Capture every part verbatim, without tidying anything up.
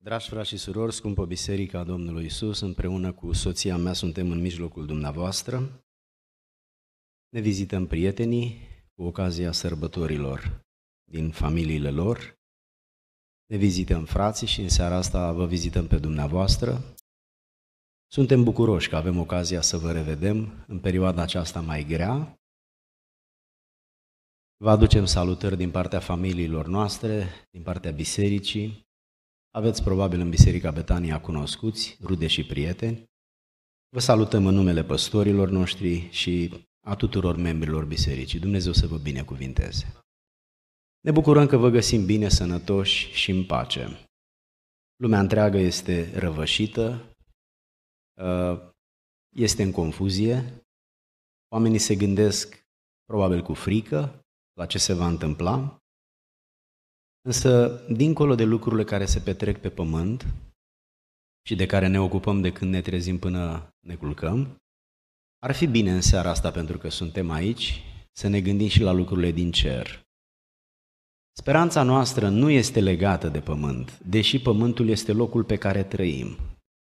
Dragi frați și surori, scumpă Biserica Domnului Iisus, împreună cu soția mea suntem în mijlocul dumneavoastră. Ne vizităm prietenii cu ocazia sărbătorilor din familiile lor. Ne vizităm frații și în seara asta vă vizităm pe dumneavoastră. Suntem bucuroși că avem ocazia să vă revedem în perioada aceasta mai grea. Vă aducem salutări din partea familiilor noastre, din partea bisericii. Aveți probabil în Biserica Betania cunoscuți, rude și prieteni. Vă salutăm în numele păstorilor noștri și a tuturor membrilor bisericii. Dumnezeu să vă binecuvinteze. Ne bucurăm că vă găsim bine, sănătoși și în pace. Lumea întreagă este răvășită, este în confuzie, oamenii se gândesc probabil cu frică la ce se va întâmpla. Însă, dincolo de lucrurile care se petrec pe pământ și de care ne ocupăm de când ne trezim până ne culcăm, ar fi bine în seara asta, pentru că suntem aici, să ne gândim și la lucrurile din cer. Speranța noastră nu este legată de pământ, deși pământul este locul pe care trăim.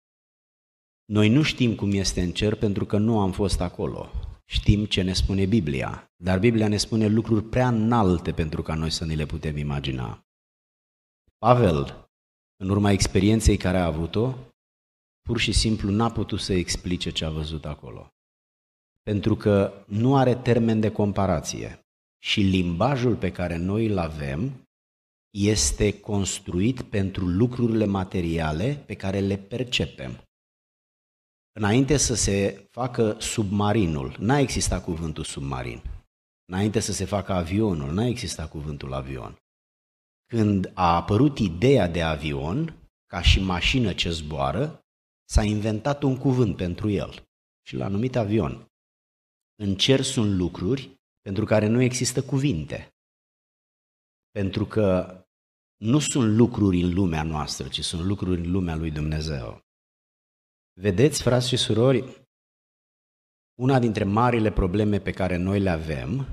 Noi nu știm cum este în cer pentru că nu am fost acolo. Știm ce ne spune Biblia, dar Biblia ne spune lucruri prea înalte pentru ca noi să ne le putem imagina. Pavel, în urma experienței care a avut-o, pur și simplu n-a putut să explice ce a văzut acolo. Pentru că nu are termen de comparație și limbajul pe care noi îl avem este construit pentru lucrurile materiale pe care le percepem. Înainte să se facă submarinul, n-a existat cuvântul submarin. Înainte să se facă avionul, n-a existat cuvântul avion. Când a apărut ideea de avion, ca și mașină ce zboară, s-a inventat un cuvânt pentru el și l-a numit avion. În cer sunt lucruri pentru care nu există cuvinte. Pentru că nu sunt lucruri în lumea noastră, ci sunt lucruri în lumea lui Dumnezeu. Vedeți, frați și surori, una dintre marile probleme pe care noi le avem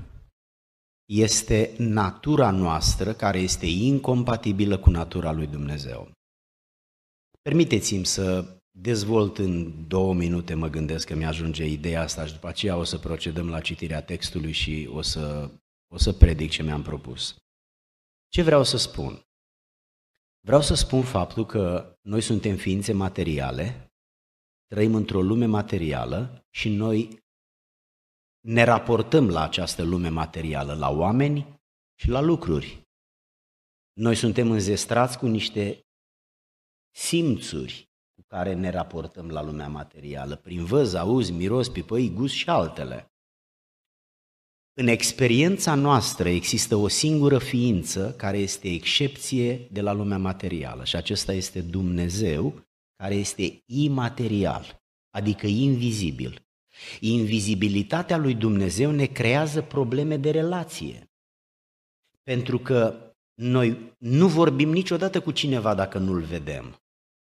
este natura noastră, care este incompatibilă cu natura lui Dumnezeu. Permiteți-mi să dezvolt în două minute, mă gândesc că mi-ajunge ideea asta și după aceea o să procedăm la citirea textului și o să, o să predic ce mi-am propus. Ce vreau să spun? Vreau să spun faptul că noi suntem ființe materiale, trăim într-o lume materială și noi ne raportăm la această lume materială, la oameni și la lucruri. Noi suntem înzestrați cu niște simțuri cu care ne raportăm la lumea materială, prin văz, auzi, miros, pipăi, gust și altele. În experiența noastră există o singură ființă care este excepție de la lumea materială și acesta este Dumnezeu, care este imaterial, adică invizibil. Invizibilitatea lui Dumnezeu ne creează probleme de relație, pentru că noi nu vorbim niciodată cu cineva dacă nu-l vedem.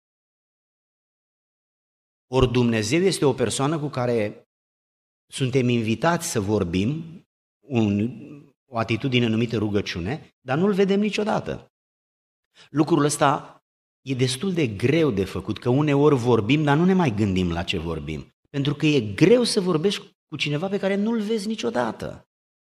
Ori Dumnezeu este o persoană cu care suntem invitați să vorbim, un, o atitudine numită rugăciune, dar nu-l vedem niciodată. Lucrul ăsta e destul de greu de făcut, că uneori vorbim, dar nu ne mai gândim la ce vorbim. Pentru că e greu să vorbești cu cineva pe care nu-l vezi niciodată.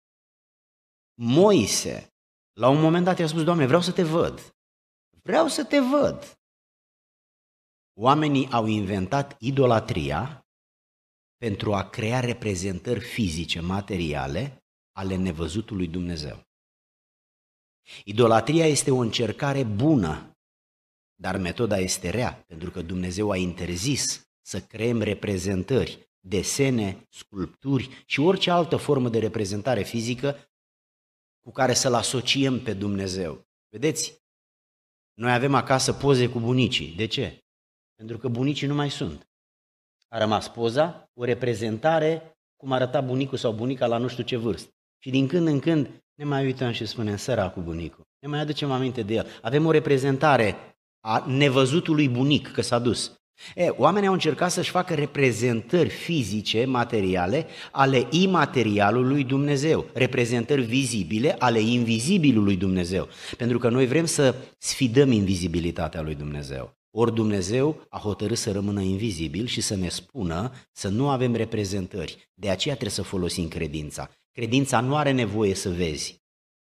Moise, la un moment dat i-a spus: Doamne, vreau să te văd. Vreau să te văd. Oamenii au inventat idolatria pentru a crea reprezentări fizice, materiale, ale nevăzutului Dumnezeu. Idolatria este o încercare bună, dar metoda este rea, pentru că Dumnezeu a interzis să creăm reprezentări, desene, sculpturi și orice altă formă de reprezentare fizică cu care să-L asociem pe Dumnezeu. Vedeți? Noi avem acasă poze cu bunicii. De ce? Pentru că bunicii nu mai sunt. A rămas poza, o reprezentare cum arăta bunicul sau bunica la nu știu ce vârstă. Și din când în când ne mai uităm și spunem: săracul bunicul. Ne mai aducem aminte de el. Avem o reprezentare a nevăzutului bunic că s-a dus. E, oamenii au încercat să-și facă reprezentări fizice, materiale, ale imaterialului Dumnezeu, reprezentări vizibile ale invizibilului Dumnezeu, pentru că noi vrem să sfidăm invizibilitatea lui Dumnezeu. ori Dumnezeu a hotărât să rămână invizibil și să ne spună să nu avem reprezentări. De aceea trebuie să folosim credința. Credința nu are nevoie să vezi.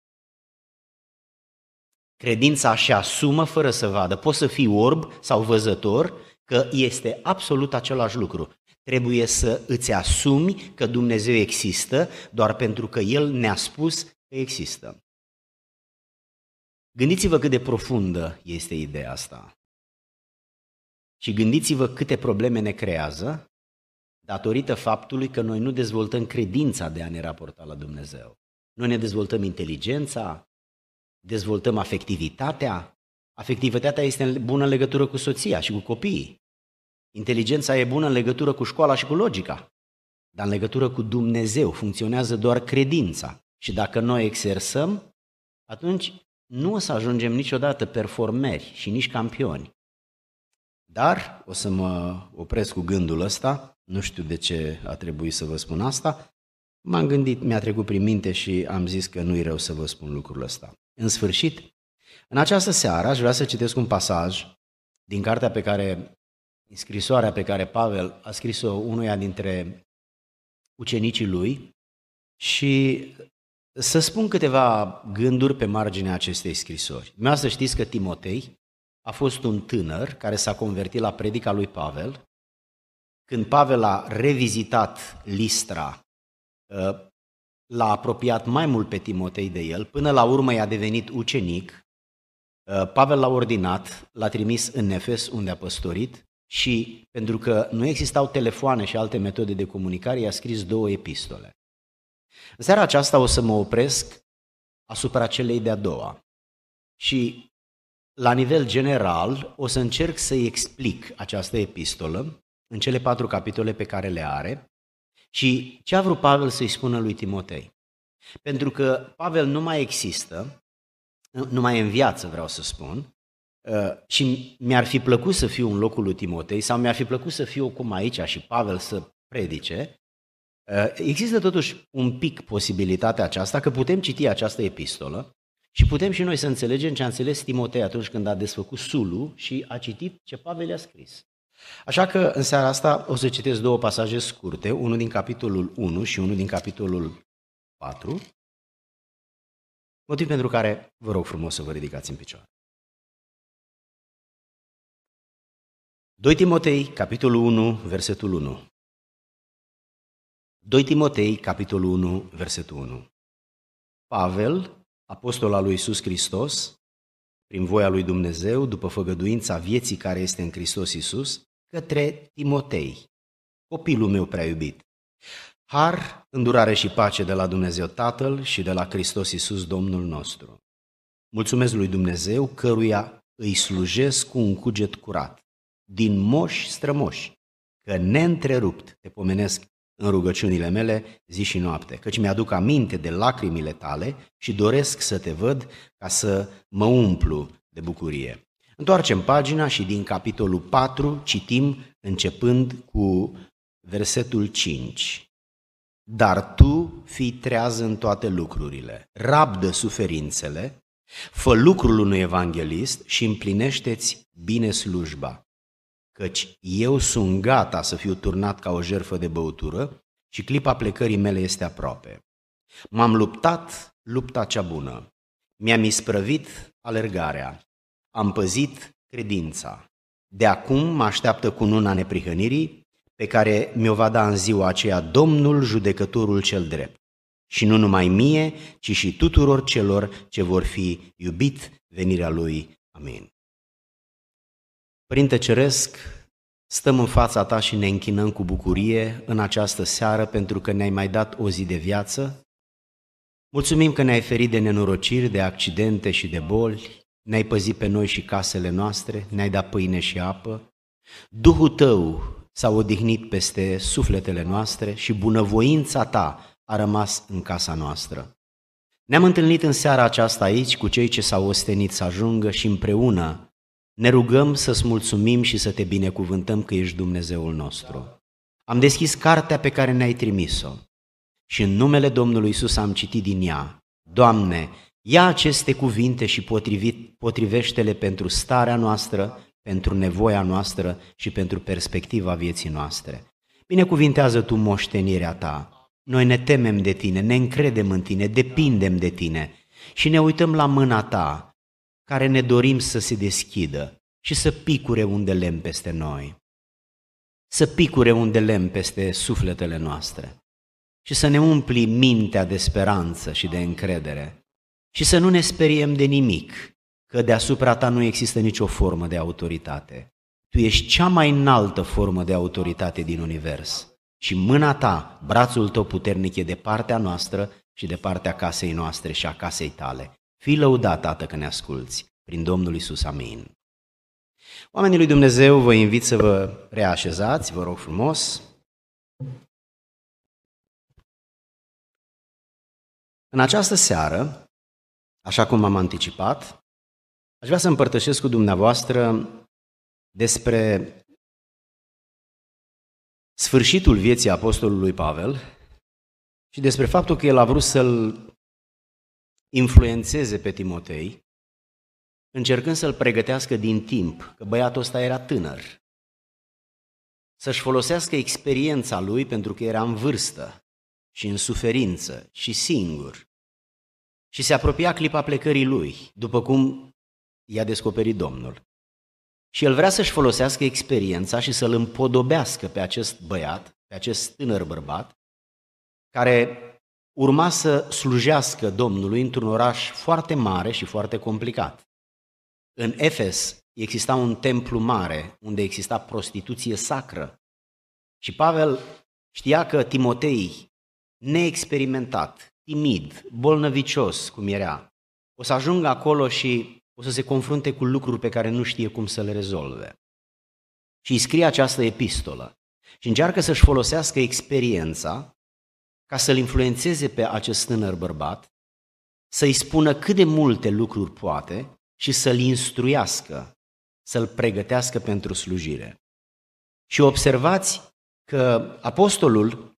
Credința își asumă fără să vadă. Poți să fii orb sau văzător, că este absolut același lucru. Trebuie să îți asumi că Dumnezeu există doar pentru că El ne-a spus că există. Gândiți-vă cât de profundă este ideea asta. Și gândiți-vă câte probleme ne creează datorită faptului că noi nu dezvoltăm credința de a ne raporta la Dumnezeu. Noi ne dezvoltăm inteligența, dezvoltăm afectivitatea. Afectivitatea este bună în legătură cu soția și cu copiii. Inteligența e bună în legătură cu școala și cu logica. Dar în legătură cu Dumnezeu funcționează doar credința. Și dacă noi exersăm, atunci nu o să ajungem niciodată performeri și nici campioni. Dar o să mă opresc cu gândul ăsta, nu știu de ce a trebuit să vă spun asta, m-am gândit, mi-a trecut prin minte și am zis că nu-i rău să vă spun lucrul ăsta. În sfârșit, în această seară aș vrea să citesc un pasaj din cartea pe care, din scrisoarea pe care Pavel a scris-o unuia dintre ucenicii lui și să spun câteva gânduri pe marginea acestei scrisori. Vreau să știți că Timotei a fost un tânăr care s-a convertit la predica lui Pavel. Când Pavel a revizitat Listra, l-a apropiat mai mult pe Timotei de el, până la urmă i-a devenit ucenic. Pavel l-a ordinat, l-a trimis în Efes, unde a păstorit, și pentru că nu existau telefoane și alte metode de comunicare, i-a scris două epistole. În seara aceasta o să mă opresc asupra celei de-a doua și la nivel general o să încerc să-i explic această epistolă în cele patru capitole pe care le are și ce a vrut Pavel să-i spună lui Timotei. Pentru că Pavel nu mai există, nu mai e în viață, vreau să spun, și mi-ar fi plăcut să fiu în locul lui Timotei sau mi-ar fi plăcut să fiu cum aici și Pavel să predice. Există totuși un pic posibilitatea aceasta că putem citi această epistolă și putem și noi să înțelegem ce a înțeles Timotei atunci când a desfăcut sulul și a citit ce Pavel i-a scris. Așa că în seara asta o să citesc două pasaje scurte, unul din capitolul unu și unul din capitolul patru, motiv pentru care vă rog frumos să vă ridicați în picioare. doi Timotei, capitolul unu, versetul unu. doi Timotei, capitolul unu, versetul unu. Pavel, apostol al lui Iisus Hristos, prin voia lui Dumnezeu, după făgăduința vieții care este în Hristos Iisus, către Timotei, copilul meu prea iubit. Har, îndurare și pace de la Dumnezeu Tatăl și de la Hristos Iisus Domnul nostru. Mulțumesc lui Dumnezeu, căruia îi slujesc cu un cuget curat, din moși strămoși, că neîntrerupt te pomenesc în rugăciunile mele zi și noapte, căci mi-aduc aminte de lacrimile tale și doresc să te văd ca să mă umplu de bucurie. Întoarcem pagina și din capitolul patru citim începând cu versetul cinci. Dar tu fii treaz în toate lucrurile, rabdă suferințele, fă lucrul unui evanghelist și împlinește-ți bine slujba. Căci eu sunt gata să fiu turnat ca o jertfă de băutură și clipa plecării mele este aproape. M-am luptat lupta cea bună, mi-am isprăvit alergarea, am păzit credința. De acum mă așteaptă cununa neprihănirii pe care mi-o va da în ziua aceea Domnul judecătorul cel drept. Și nu numai mie, ci și tuturor celor ce vor fi iubit venirea Lui. Amin. Părinte Ceresc, stăm în fața Ta și ne închinăm cu bucurie în această seară pentru că ne-ai mai dat o zi de viață. Mulțumim că ne-ai ferit de nenorociri, de accidente și de boli, ne-ai păzit pe noi și casele noastre, ne-ai dat pâine și apă. Duhul Tău s-a odihnit peste sufletele noastre și bunăvoința Ta a rămas în casa noastră. Ne-am întâlnit în seara aceasta aici cu cei ce s-au ostenit să ajungă și împreună ne rugăm să-ți mulțumim și să te binecuvântăm că ești Dumnezeul nostru. Am deschis cartea pe care ne-ai trimis-o și în numele Domnului Iisus am citit din ea. Doamne, ia aceste cuvinte și potrivit, potrivește-le pentru starea noastră pentru nevoia noastră și pentru perspectiva vieții noastre. Binecuvintează Tu moștenirea Ta. Noi ne temem de Tine, ne încredem în Tine, depindem de Tine și ne uităm la mâna Ta, care ne dorim să se deschidă și să picure un de lemn peste noi, să picure un de lemn peste sufletele noastre și să ne umpli mintea de speranță și de încredere și să nu ne speriem de nimic, că deasupra Ta nu există nicio formă de autoritate. Tu ești cea mai înaltă formă de autoritate din univers și mâna Ta, brațul Tău puternic e de partea noastră și de partea casei noastre și a casei Tale. Fii lăudat, Tată, că ne asculți. Prin Domnul Iisus, amin. Oamenii lui Dumnezeu, vă invit să vă reașezați, vă rog frumos. În această seară, așa cum am anticipat, aș vrea să împărtășesc cu dumneavoastră despre sfârșitul vieții apostolului Pavel și despre faptul că el a vrut să-l influențeze pe Timotei, încercând să-l pregătească din timp, că băiatul ăsta era tânăr, să-și folosească experiența lui pentru că era în vârstă și în suferință și singur. Și se apropia clipa plecării lui, după cum i-a descoperit Domnul. Și el vrea să-și folosească experiența și să-l împodobească pe acest băiat, pe acest tânăr bărbat, care urma să slujească Domnului într-un oraș foarte mare și foarte complicat. În Efes exista un templu mare unde exista prostituție sacră și Pavel știa că Timotei, neexperimentat, timid, bolnăvicios cum era, o să ajungă acolo și o să se confrunte cu lucruri pe care nu știe cum să le rezolve. Și îi scrie această epistolă și încearcă să-și folosească experiența ca să-l influențeze pe acest tânăr bărbat, să-i spună cât de multe lucruri poate și să-l instruiască, să-l pregătească pentru slujire. Și observați că apostolul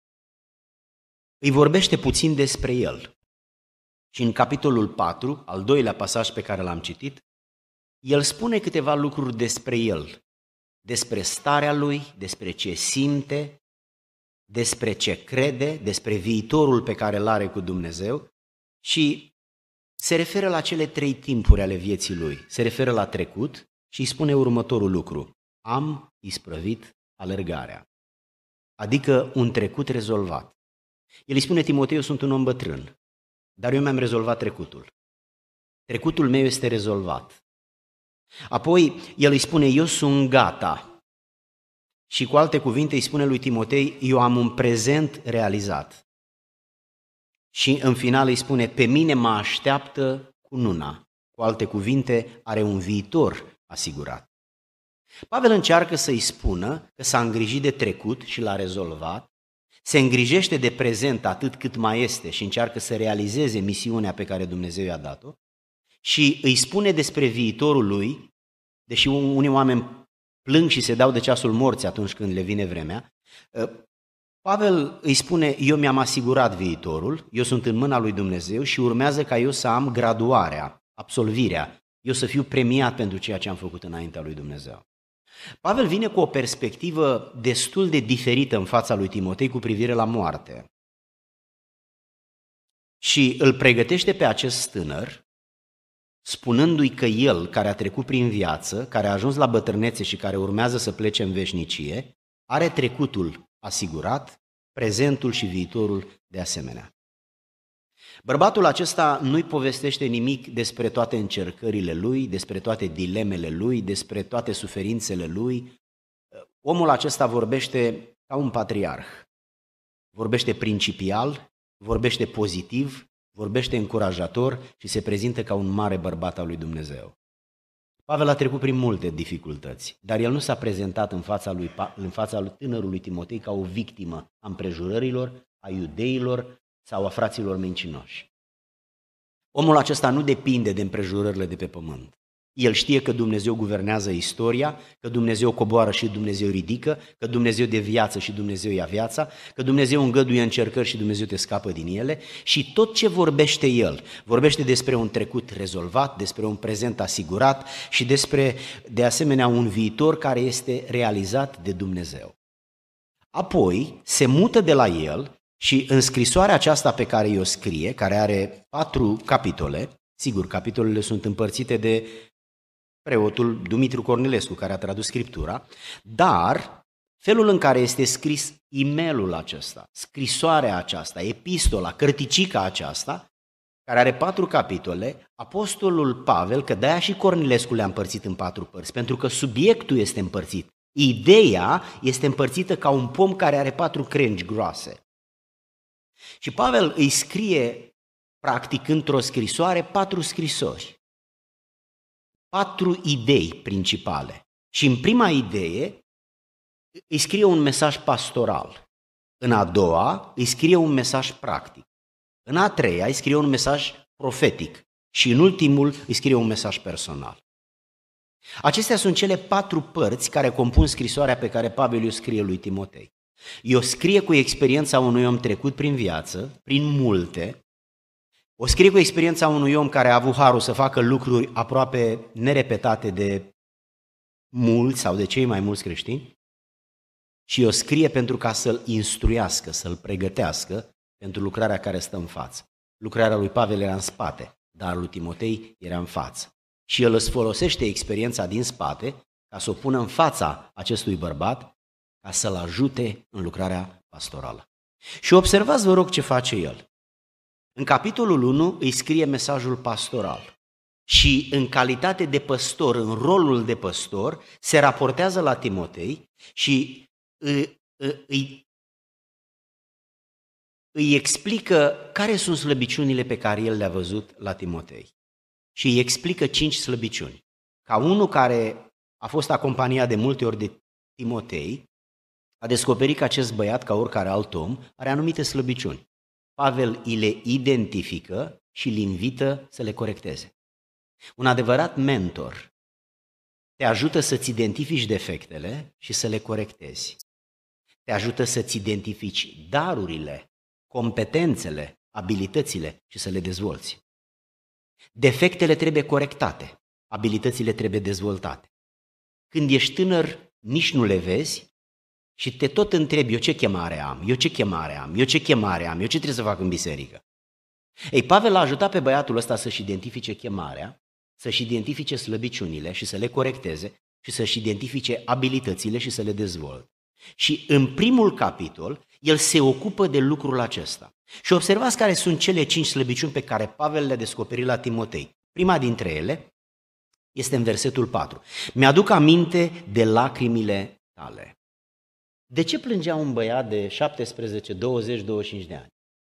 îi vorbește puțin despre el. Și în capitolul patru, al doilea pasaj pe care l-am citit, el spune câteva lucruri despre el, despre starea lui, despre ce simte, despre ce crede, despre viitorul pe care îl are cu Dumnezeu și se referă la cele trei timpuri ale vieții lui. Se referă la trecut și îi spune următorul lucru: am isprăvit alergarea, adică un trecut rezolvat. El îi spune Timotei, eu sunt un om bătrân, dar eu mi-am rezolvat trecutul. Trecutul meu este rezolvat. Apoi el îi spune, eu sunt gata. Și cu alte cuvinte îi spune lui Timotei, eu am un prezent realizat. Și în final îi spune, pe mine mă așteaptă cununa. Cu alte cuvinte, are un viitor asigurat. Pavel încearcă să-i spună că s-a îngrijit de trecut și l-a rezolvat, se îngrijește de prezent atât cât mai este și încearcă să realizeze misiunea pe care Dumnezeu i-a dat-o și îi spune despre viitorul lui, deși unii oameni plâng și se dau de ceasul morții atunci când le vine vremea, Pavel îi spune, eu mi-am asigurat viitorul, eu sunt în mâna lui Dumnezeu și urmează ca eu să am graduarea, absolvirea, eu să fiu premiat pentru ceea ce am făcut înaintea lui Dumnezeu. Pavel vine cu o perspectivă destul de diferită în fața lui Timotei cu privire la moarte și îl pregătește pe acest tânăr, spunându-i că el, care a trecut prin viață, care a ajuns la bătrânețe și care urmează să plece în veșnicie, are trecutul asigurat, prezentul și viitorul de asemenea. Bărbatul acesta nu-i povestește nimic despre toate încercările lui, despre toate dilemele lui, despre toate suferințele lui. Omul acesta vorbește ca un patriarh, vorbește principial, vorbește pozitiv, vorbește încurajator și se prezintă ca un mare bărbat al lui Dumnezeu. Pavel a trecut prin multe dificultăți, dar el nu s-a prezentat în fața lui, în fața lui tânărului Timotei ca o victimă a împrejurărilor, a iudeilor sau a fraților mincinoși. Omul acesta nu depinde de împrejurările de pe pământ. El știe că Dumnezeu guvernează istoria, că Dumnezeu coboară și Dumnezeu ridică, că Dumnezeu de viață și Dumnezeu ia viața, că Dumnezeu îngăduie încercări și Dumnezeu te scapă din ele și tot ce vorbește El, vorbește despre un trecut rezolvat, despre un prezent asigurat și despre, de asemenea, un viitor care este realizat de Dumnezeu. Apoi se mută de la El și în scrisoarea aceasta pe care i-o scrie, care are patru capitole, sigur, capitolele sunt împărțite de preotul Dumitru Cornilescu, care a tradus Scriptura, dar felul în care este scris e-mailul acesta, scrisoarea aceasta, epistola, cărticica aceasta, care are patru capitole, apostolul Pavel, că de-aia și Cornilescu le-a împărțit în patru părți, pentru că subiectul este împărțit. Ideea este împărțită ca un pom care are patru crengi groase. Și Pavel îi scrie, practic, într-o scrisoare, patru scrisori. Patru idei principale. Și în prima idee îi scrie un mesaj pastoral. În a doua îi scrie un mesaj practic. În a treia îi scrie un mesaj profetic. Și în ultimul îi scrie un mesaj personal. Acestea sunt cele patru părți care compun scrisoarea pe care Pavel o scrie lui Timotei. O scrie cu experiența unui om trecut prin viață, prin multe. O scrie cu experiența unui om care a avut harul să facă lucruri aproape nerepetate de mulți sau de cei mai mulți creștini și o scrie pentru ca să-l instruiască, să-l pregătească pentru lucrarea care stă în față. Lucrarea lui Pavel era în spate, dar lui Timotei era în față. Și el îți folosește experiența din spate ca să o pună în fața acestui bărbat ca să-l ajute în lucrarea pastorală. Și observați, vă rog, ce face el. În capitolul unu îi scrie mesajul pastoral și în calitate de păstor, în rolul de păstor, se raportează la Timotei și îi, îi, îi explică care sunt slăbiciunile pe care el le-a văzut la Timotei. Și îi explică cinci slăbiciuni. Ca unul care a fost acompaniat de multe ori de Timotei, a descoperit că acest băiat, ca oricare alt om, are anumite slăbiciuni. Pavel îi le identifică și îl invită să le corecteze. Un adevărat mentor te ajută să-ți identifici defectele și să le corectezi. Te ajută să-ți identifici darurile, competențele, abilitățile și să le dezvolți. Defectele trebuie corectate, abilitățile trebuie dezvoltate. Când ești tânăr, nici nu le vezi și te tot întrebi, eu ce chemare am, eu ce chemare am, eu ce chemare am, eu ce trebuie să fac în biserică. Ei, Pavel l-a ajutat pe băiatul ăsta să-și identifice chemarea, să-și identifice slăbiciunile și să le corecteze și să-și identifice abilitățile și să le dezvolte. Și în primul capitol, el se ocupă de lucrul acesta. Și observați care sunt cele cinci slăbiciuni pe care Pavel le-a descoperit la Timotei. Prima dintre ele este în versetul patru. Mi-aduc aminte de lacrimile tale. De ce plângea un băiat de șaptesprezece, douăzeci, douăzeci și cinci de ani?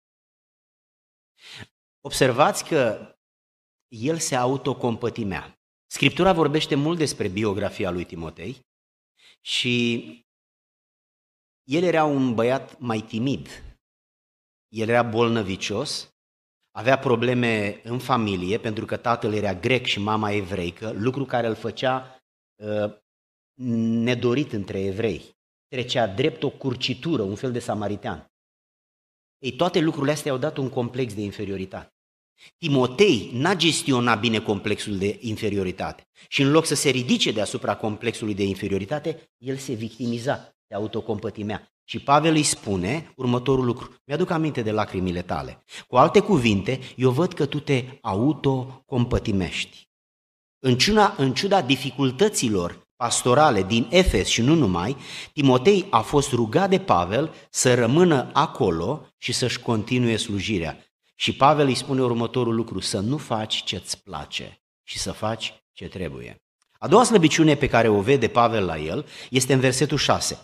Observați că el se autocompătimea. Scriptura vorbește mult despre biografia lui Timotei și el era un băiat mai timid. El era bolnăvicios, avea probleme în familie pentru că tatăl era grec și mama evreică, lucru care îl făcea uh, nedorit între evrei. Trecea drept o curcitură, un fel de samaritean. Ei, toate lucrurile astea au dat un complex de inferioritate. Timotei n-a gestionat bine complexul de inferioritate și în loc să se ridice deasupra complexului de inferioritate, el se victimiza, se autocompătimea. Și Pavel îi spune următorul lucru: mi-aduc aminte de lacrimile tale. Cu alte cuvinte, eu văd că tu te autocompătimești. În ciuda, în ciuda dificultăților pastorale din Efes și nu numai, Timotei a fost rugat de Pavel să rămână acolo și să-și continue slujirea. Și Pavel îi spune următorul lucru: să nu faci ce-ți place și să faci ce trebuie. A doua slăbiciune pe care o vede Pavel la el este în versetul șase.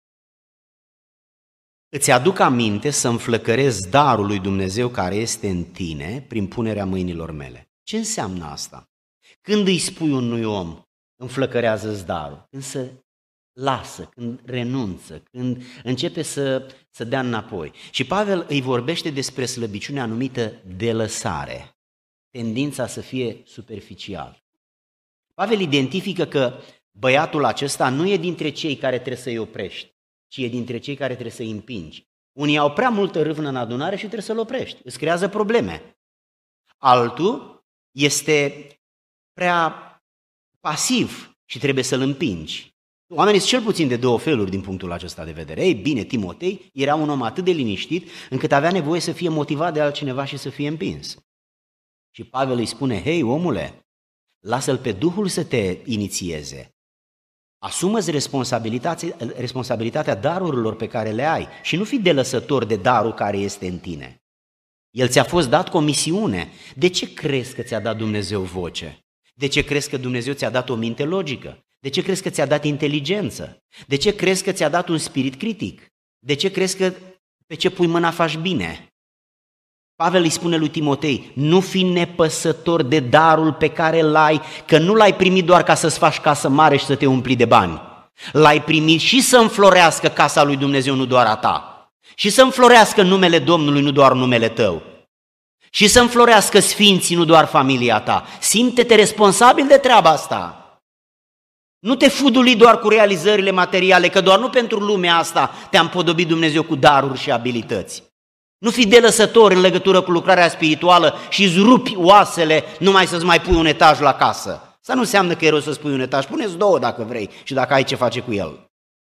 Îți aduc aminte să înflăcărezi darul lui Dumnezeu care este în tine prin punerea mâinilor mele. Ce înseamnă asta? Când îi spui unui om, înflăcărează-ți darul, când se lasă, când renunță, când începe să, să dea înapoi. Și Pavel îi vorbește despre slăbiciunea numită delăsare, tendința să fie superficial. Pavel identifică că băiatul acesta nu e dintre cei care trebuie să-i oprești, ci e dintre cei care trebuie să-i împingi. Unii au prea multă râvnă în adunare și trebuie să-l oprești, îți creează probleme. Altul este prea pasiv și trebuie să-l împingi. Oamenii sunt cel puțin de două feluri din punctul acesta de vedere. Ei bine, Timotei era un om atât de liniștit încât avea nevoie să fie motivat de altcineva și să fie împins. Și Pavel îi spune, hei omule, lasă-l pe Duhul să te inițieze. Asumă-ți responsabilitatea, responsabilitatea darurilor pe care le ai și nu fi delăsător de darul care este în tine. El ți-a fost dat cu o misiune. De ce crezi că ți-a dat Dumnezeu voce? De ce crezi că Dumnezeu ți-a dat o minte logică? De ce crezi că ți-a dat inteligență? De ce crezi că ți-a dat un spirit critic? De ce crezi că pe ce pui mâna faci bine? Pavel îi spune lui Timotei, nu fi nepăsător de darul pe care îl ai, că nu l-ai primit doar ca să-ți faci casă mare și să te umpli de bani. L-ai primit și să înflorească casa lui Dumnezeu, nu doar a ta. Și să înflorească numele Domnului, nu doar numele tău. Și să înflorească sfinții, nu doar familia ta. Simte-te responsabil de treaba asta. Nu te fuduli doar cu realizările materiale, că doar nu pentru lumea asta te-a împodobit Dumnezeu cu daruri și abilități. Nu fi delăsător în legătură cu lucrarea spirituală și îți rupi oasele numai să-ți mai pui un etaj la casă. Asta nu înseamnă că e rău să-ți pui un etaj, pune-ți două dacă vrei și dacă ai ce face cu el.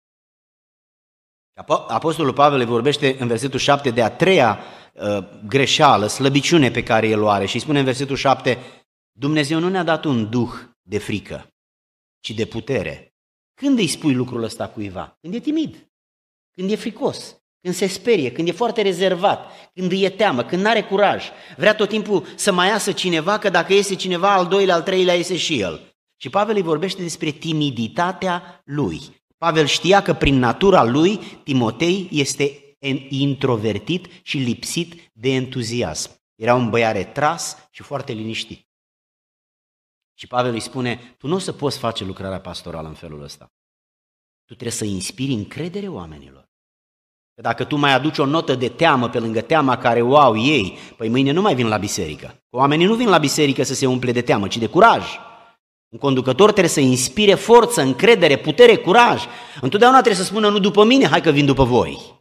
Apostolul Pavel le vorbește în versetul șapte de a treia uh, greșeală, slăbiciune pe care el o are și îi spune în versetul șapte, Dumnezeu nu ne-a dat un duh de frică, ci de putere. Când îi spui lucrul ăsta cuiva? Când e timid, când e fricos, când se sperie, când e foarte rezervat, când îi e teamă, când n-are curaj. Vrea tot timpul să mai iasă cineva, că dacă iese cineva, al doilea, al treilea, iese și el. Și Pavel îi vorbește despre timiditatea lui. Pavel știa că prin natura lui, Timotei este introvertit și lipsit de entuziasm. Era un băiat retras și foarte liniștit. Și Pavel îi spune, tu nu o să poți face lucrarea pastorală în felul ăsta. Tu trebuie să inspiri încredere oamenilor. Că dacă tu mai aduci o notă de teamă pe lângă teama care o au ei, păi mâine nu mai vin la biserică. Oamenii nu vin la biserică să se umple de teamă, ci de curaj. Un conducător trebuie să inspire forță, încredere, putere, curaj. Întotdeauna trebuie să spună, nu după mine, hai că vin după voi.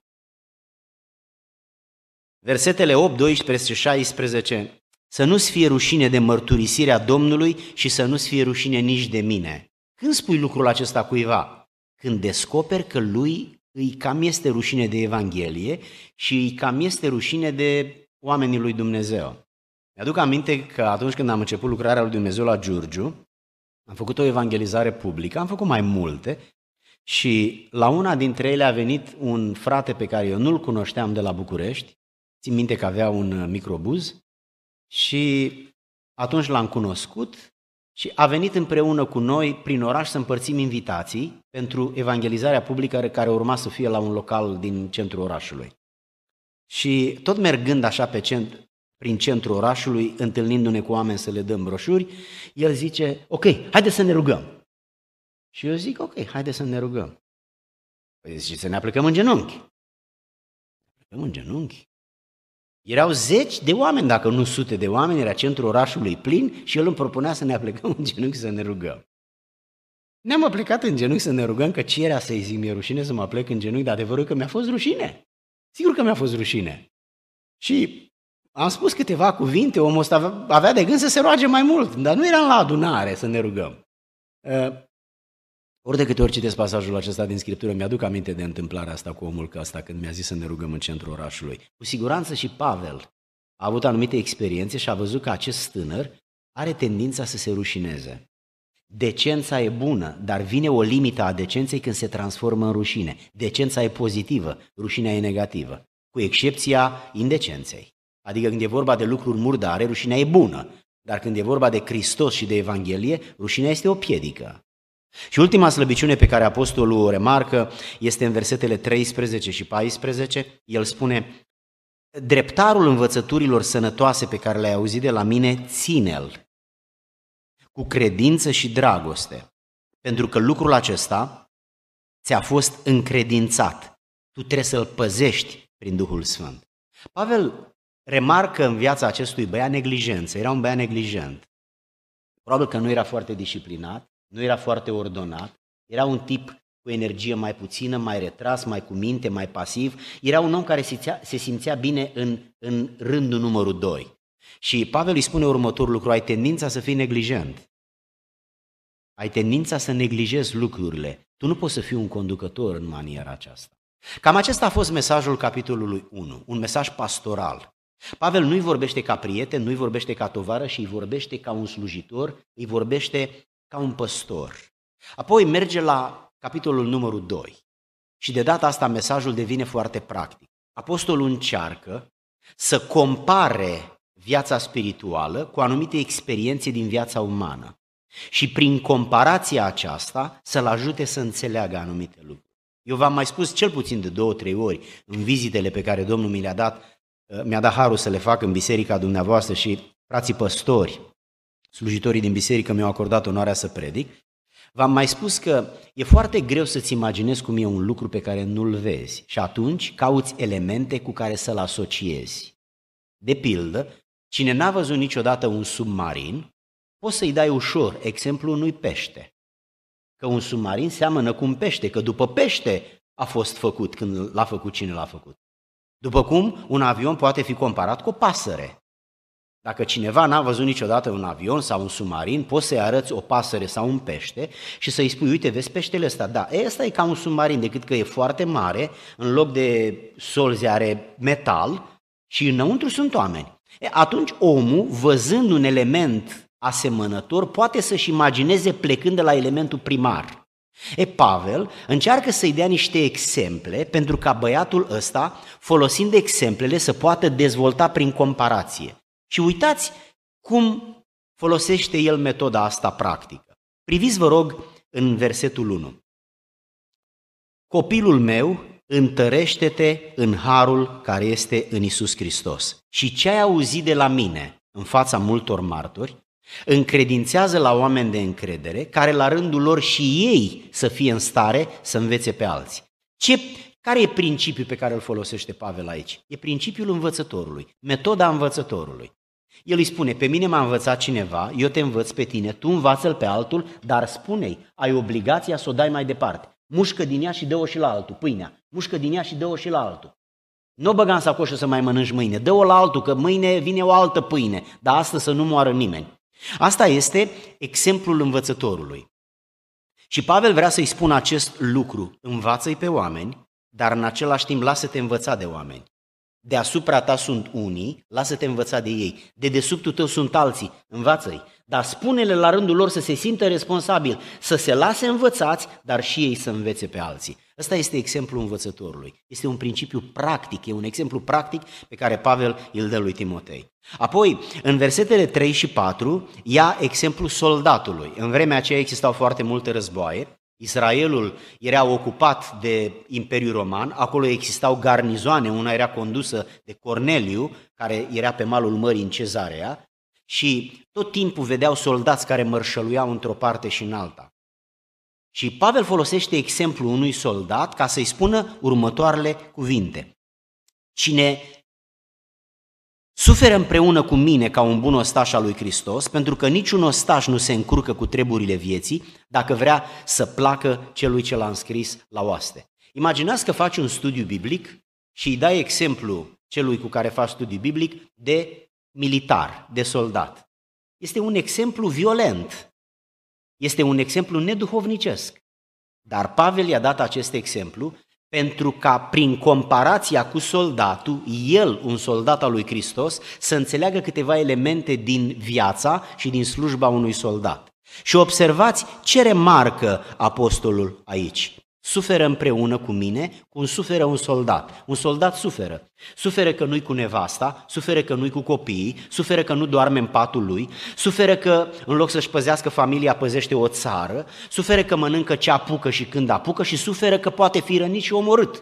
Versetele opt, doisprezece, șaisprezece. Să nu-ți fie rușine de mărturisirea Domnului și să nu-ți fie rușine nici de mine. Când spui lucrul acesta cuiva? Când descoperi că lui îi cam este rușine de Evanghelie și îi cam este rușine de oamenii lui Dumnezeu. Mi-aduc aminte că atunci când am început lucrarea lui Dumnezeu la Giurgiu, am făcut o evangelizare publică, am făcut mai multe și la una dintre ele a venit un frate pe care eu nu-l cunoșteam de la București, țin minte că avea un microbuz și atunci l-am cunoscut și a venit împreună cu noi prin oraș să împărțim invitații pentru evangelizarea publică care urma să fie la un local din centrul orașului. Și tot mergând așa pe centru, prin centrul orașului, întâlnindu-ne cu oameni să le dăm broșuri, el zice, ok, haide să ne rugăm. Și eu zic, ok, haide să ne rugăm. Păi zice, să ne aplicăm în genunchi. Ne aplicăm în genunchi. Erau zeci de oameni, dacă nu sute de oameni, era centrul orașului plin și el îmi propunea să ne aplicăm în genunchi să ne rugăm. Ne-am aplicat în genunchi să ne rugăm, că ce era să-i zic, mi-e rușine să mă aplec în genunchi, dar adevărul că mi-a fost rușine. Sigur că mi-a fost rușine. Și am spus câteva cuvinte, omul ăsta avea de gând să se roage mai mult, dar nu eram la adunare să ne rugăm. Uh, ori de câte ori citesc pasajul acesta din Scriptură, mi-aduc aminte de întâmplarea asta cu omul ăsta când mi-a zis să ne rugăm în centrul orașului. Cu siguranță și Pavel a avut anumite experiențe și a văzut că acest tânăr are tendința să se rușineze. Decența e bună, dar vine o limită a decenței când se transformă în rușine. Decența e pozitivă, rușinea e negativă, cu excepția indecenței. Adică când e vorba de lucruri murdare, rușinea e bună, dar când e vorba de Hristos și de Evanghelie, rușinea este o piedică. Și ultima slăbiciune pe care apostolul o remarcă este în versetele treisprezece și paisprezece. El spune, dreptarul învățăturilor sănătoase pe care le-ai auzit de la mine, ține-l cu credință și dragoste, pentru că lucrul acesta ți-a fost încredințat. Tu trebuie să-l păzești prin Duhul Sfânt. Pavel remarcă în viața acestui băiat neglijență, era un băiat neglijent. Probabil că nu era foarte disciplinat, nu era foarte ordonat, era un tip cu energie mai puțină, mai retras, mai cu minte, mai pasiv. Era un om care se simțea, se simțea bine în, în rândul numărul doi. Și Pavel îi spune următorul lucru: ai tendința să fii neglijent. Ai tendința să neglijezi lucrurile. Tu nu poți să fii un conducător în maniera aceasta. Cam acesta a fost mesajul capitolului unu, un mesaj pastoral. Pavel nu-i vorbește ca prieten, nu-i vorbește ca tovarăș, îi vorbește ca un slujitor, îi vorbește ca un păstor. Apoi merge la capitolul numărul doi și de data asta mesajul devine foarte practic. Apostolul încearcă să compare viața spirituală cu anumite experiențe din viața umană și prin comparația aceasta să-l ajute să înțeleagă anumite lucruri. Eu v-am mai spus cel puțin de două, trei ori în vizitele pe care Domnul mi le-a dat, mi-a dat harul să le fac în biserica dumneavoastră și frații păstori, slujitorii din biserică mi-au acordat onoarea să predic. V-am mai spus că e foarte greu să-ți imaginezi cum e un lucru pe care nu-l vezi și atunci cauți elemente cu care să-l asociezi. De pildă, cine n-a văzut niciodată un submarin, poți să-i dai ușor exemplu unui pește. Că un submarin seamănă cu un pește, că după pește a fost făcut când l-a făcut cine l-a făcut. După cum un avion poate fi comparat cu o pasăre. Dacă cineva n-a văzut niciodată un avion sau un submarin, poți să-i arăți o pasăre sau un pește și să-i spui, uite, vezi peștele ăsta? Da, ăsta e ca un submarin, decât că e foarte mare, în loc de solzi are metal și înăuntru sunt oameni. E, atunci omul, văzând un element asemănător, poate să-și imagineze plecând de la elementul primar. E, Pavel încearcă să-i dea niște exemple pentru ca băiatul ăsta, folosind exemplele, să poată dezvolta prin comparație. Și uitați cum folosește el metoda asta practică. Priviți, vă rog, în versetul unu. Copilul meu, întărește-te în harul care este în Iisus Hristos. Și ce ai auzit de la mine în fața multor martori, încredințează la oameni de încredere, care la rândul lor și ei să fie în stare să învețe pe alții. Ce, care e principiul pe care îl folosește Pavel aici? E principiul învățătorului, metoda învățătorului. El îi spune, pe mine m-a învățat cineva, eu te învăț pe tine, tu învață-l pe altul, dar spune-i, ai obligația să o dai mai departe. Mușcă din ea și dă-o și la altul, pâinea, mușcă din ea și dă-o și la altul. Nu o băga în sacoșă să mai mănânci mâine, dă-o la altul, că mâine vine o altă pâine, dar astăzi să nu moară nimeni. Asta este exemplul învățătorului. Și Pavel vrea să-i spună acest lucru, învață-i pe oameni, dar în același timp lasă-te învăța de oameni. Deasupra ta sunt unii, lasă-te învăța de ei. De dedesubtul tău sunt alții, învață-i. Dar spune-le la rândul lor să se simtă responsabili, să se lase învățați, dar și ei să învețe pe alții. Ăsta este exemplul învățătorului. Este un principiu practic, e un exemplu practic pe care Pavel îl dă lui Timotei. Apoi, în versetele trei și patru, ia exemplul soldatului. În vremea aceea existau foarte multe războaie. Israelul era ocupat de Imperiul Roman, acolo existau garnizoane, una era condusă de Corneliu, care era pe malul mării în Cezarea, și tot timpul vedeau soldați care mărșăluiau într-o parte și în alta. Și Pavel folosește exemplul unui soldat ca să-i spună următoarele cuvinte. Cine suferă împreună cu mine ca un bun ostaș al lui Hristos, pentru că niciun ostaș nu se încurcă cu treburile vieții dacă vrea să placă celui ce l-a înscris la oaste. Imaginați că faci un studiu biblic și îi dai exemplu celui cu care faci studiu biblic de militar, de soldat. Este un exemplu violent, este un exemplu neduhovnicesc. Dar Pavel i-a dat acest exemplu pentru ca prin comparația cu soldatul, el, un soldat al lui Hristos, să înțeleagă câteva elemente din viața și din slujba unui soldat. Și observați ce remarcă apostolul aici. Suferă împreună cu mine cum suferă un soldat. Un soldat suferă. Suferă că nu-i cu nevasta, suferă că nu-i cu copiii, suferă că nu doarme în patul lui, suferă că în loc să-și păzească familia, păzește o țară, suferă că mănâncă ce apucă și când apucă și suferă că poate fi rănit și omorât.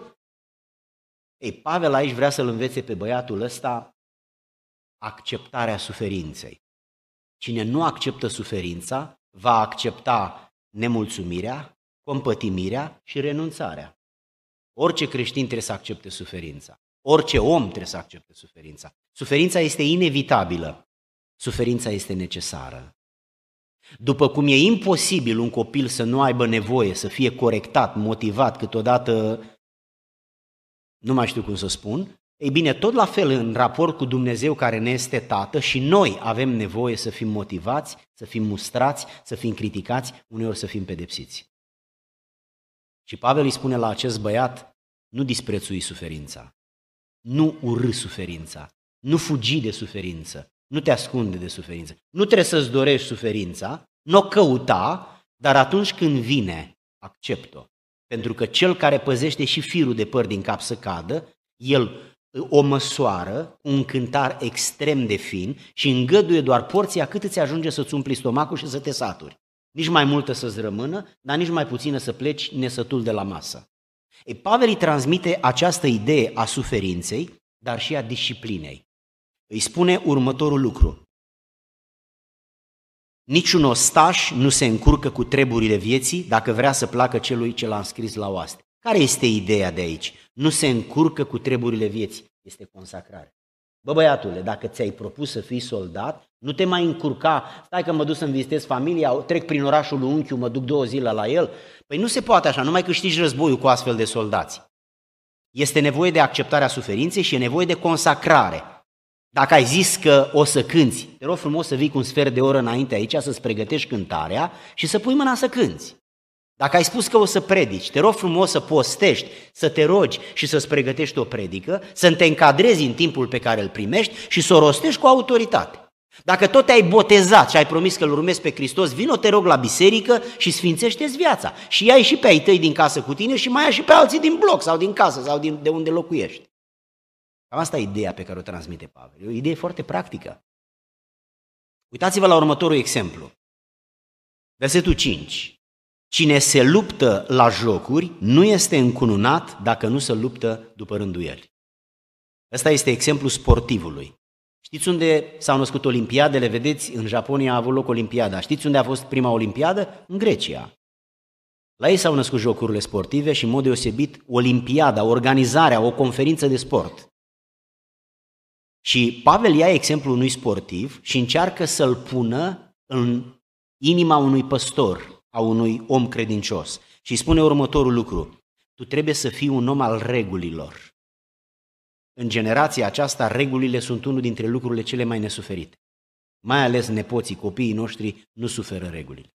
Ei, Pavel aici vrea să-l învețe pe băiatul ăsta acceptarea suferinței. Cine nu acceptă suferința, va accepta nemulțumirea, compătimirea și renunțarea. Orice creștin trebuie să accepte suferința. Orice om trebuie să accepte suferința. Suferința este inevitabilă. Suferința este necesară. După cum e imposibil un copil să nu aibă nevoie, să fie corectat, motivat, câteodată, nu mai știu cum să spun, ei bine, tot la fel în raport cu Dumnezeu care ne este Tată și noi avem nevoie să fim motivați, să fim mustrați, să fim criticați, uneori să fim pedepsiți. Și Pavel îi spune la acest băiat, nu disprețui suferința, nu urâ suferința, nu fugi de suferință, nu te ascunde de suferință, nu trebuie să-ți dorești suferința, nu o căuta, dar atunci când vine, accept-o. Pentru că cel care păzește și firul de păr din cap să cadă, el o măsoară cu un cântar extrem de fin și îngăduie doar porția cât îți ajunge să-ți umpli stomacul și să te saturi. Nici mai multă să-ți rămână, dar nici mai puțină să pleci nesătul de la masă. Ei, Pavel îi transmite această idee a suferinței, dar și a disciplinei. Îi spune următorul lucru. Niciun ostaș nu se încurcă cu treburile vieții dacă vrea să placă celui ce l-a înscris la oaste. Care este ideea de aici? Nu se încurcă cu treburile vieții, este consacrare. Bă, băiatule, dacă ți-ai propus să fii soldat, nu te mai încurca, stai că mă duc să-mi vizitez familia, trec prin orașul lui unchiul, mă duc două zile la el. Păi nu se poate așa, nu mai câștigi războiul cu astfel de soldați. Este nevoie de acceptarea suferinței și e nevoie de consacrare. Dacă ai zis că o să cânți, te rog frumos să vii cu un sfert de oră înainte aici, să-ți pregătești cântarea și să pui mâna să cânți. Dacă ai spus că o să predici, te rog frumos să postești, să te rogi și să-ți pregătești o predică, să te încadrezi în timpul pe care îl primești și să o rostești cu autoritate. Dacă tot te-ai botezat și ai promis că îl urmezi pe Hristos, vino, te rog, la biserică și sfințește-ți viața. Și ia și pe ai tăi din casă cu tine și mai ia și pe alții din bloc sau din casă sau din, de unde locuiești. Cam asta e ideea pe care o transmite Pavel. E o idee foarte practică. Uitați-vă la următorul exemplu. Versetul cinci. Cine se luptă la jocuri nu este încununat dacă nu se luptă după rânduieli. Ăsta este exemplul sportivului. Știți unde s-au născut olimpiadele? Vedeți, în Japonia a avut loc olimpiada. Știți unde a fost prima olimpiadă? În Grecia. La ei s-au născut jocurile sportive și, în mod deosebit, olimpiada, organizarea, o conferință de sport. Și Pavel ia exemplul unui sportiv și încearcă să-l pună în inima unui păstor, a unui om credincios. Și îi spune următorul lucru. Tu trebuie să fii un om al regulilor. În generația aceasta, regulile sunt unul dintre lucrurile cele mai nesuferite. Mai ales nepoții, copiii noștri, nu suferă regulile.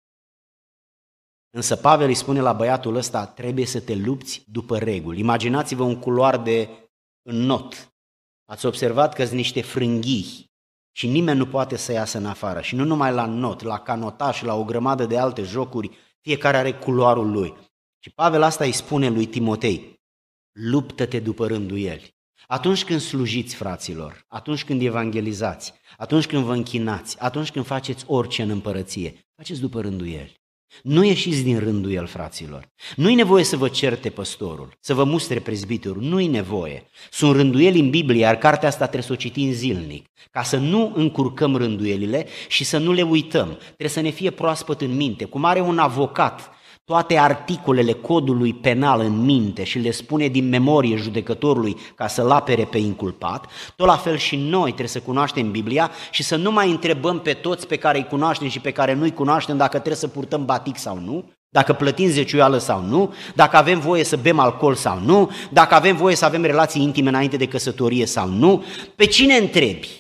Însă Pavel îi spune la băiatul ăsta, trebuie să te lupți după reguli. Imaginați-vă un culoar de înnot. Ați observat că sunt niște frânghii și nimeni nu poate să iasă în afară. Și nu numai la not, la canotaj și la o grămadă de alte jocuri, fiecare are culoarul lui. Și Pavel asta îi spune lui Timotei, luptă-te după rânduieli. Atunci când slujiți, fraților, atunci când evangelizați, atunci când vă închinați, atunci când faceți orice în împărăție, faceți după rânduieli. Nu ieșiți din rânduiel, fraților. Nu-i nevoie să vă certe păstorul, să vă mustre prezbiterul, nu-i nevoie. Sunt rânduieli în Biblie, iar cartea asta trebuie să o citim zilnic, ca să nu încurcăm rânduielile și să nu le uităm. Trebuie să ne fie proaspăt în minte, cum are un avocat toate articolele codului penal în minte și le spune din memorie judecătorului ca să-l apere pe inculpat, tot la fel și noi trebuie să cunoaștem Biblia și să nu mai întrebăm pe toți pe care îi cunoaștem și pe care nu-i cunoaștem dacă trebuie să purtăm batic sau nu, dacă plătim zeciuială sau nu, dacă avem voie să bem alcool sau nu, dacă avem voie să avem relații intime înainte de căsătorie sau nu. Pe cine întrebi?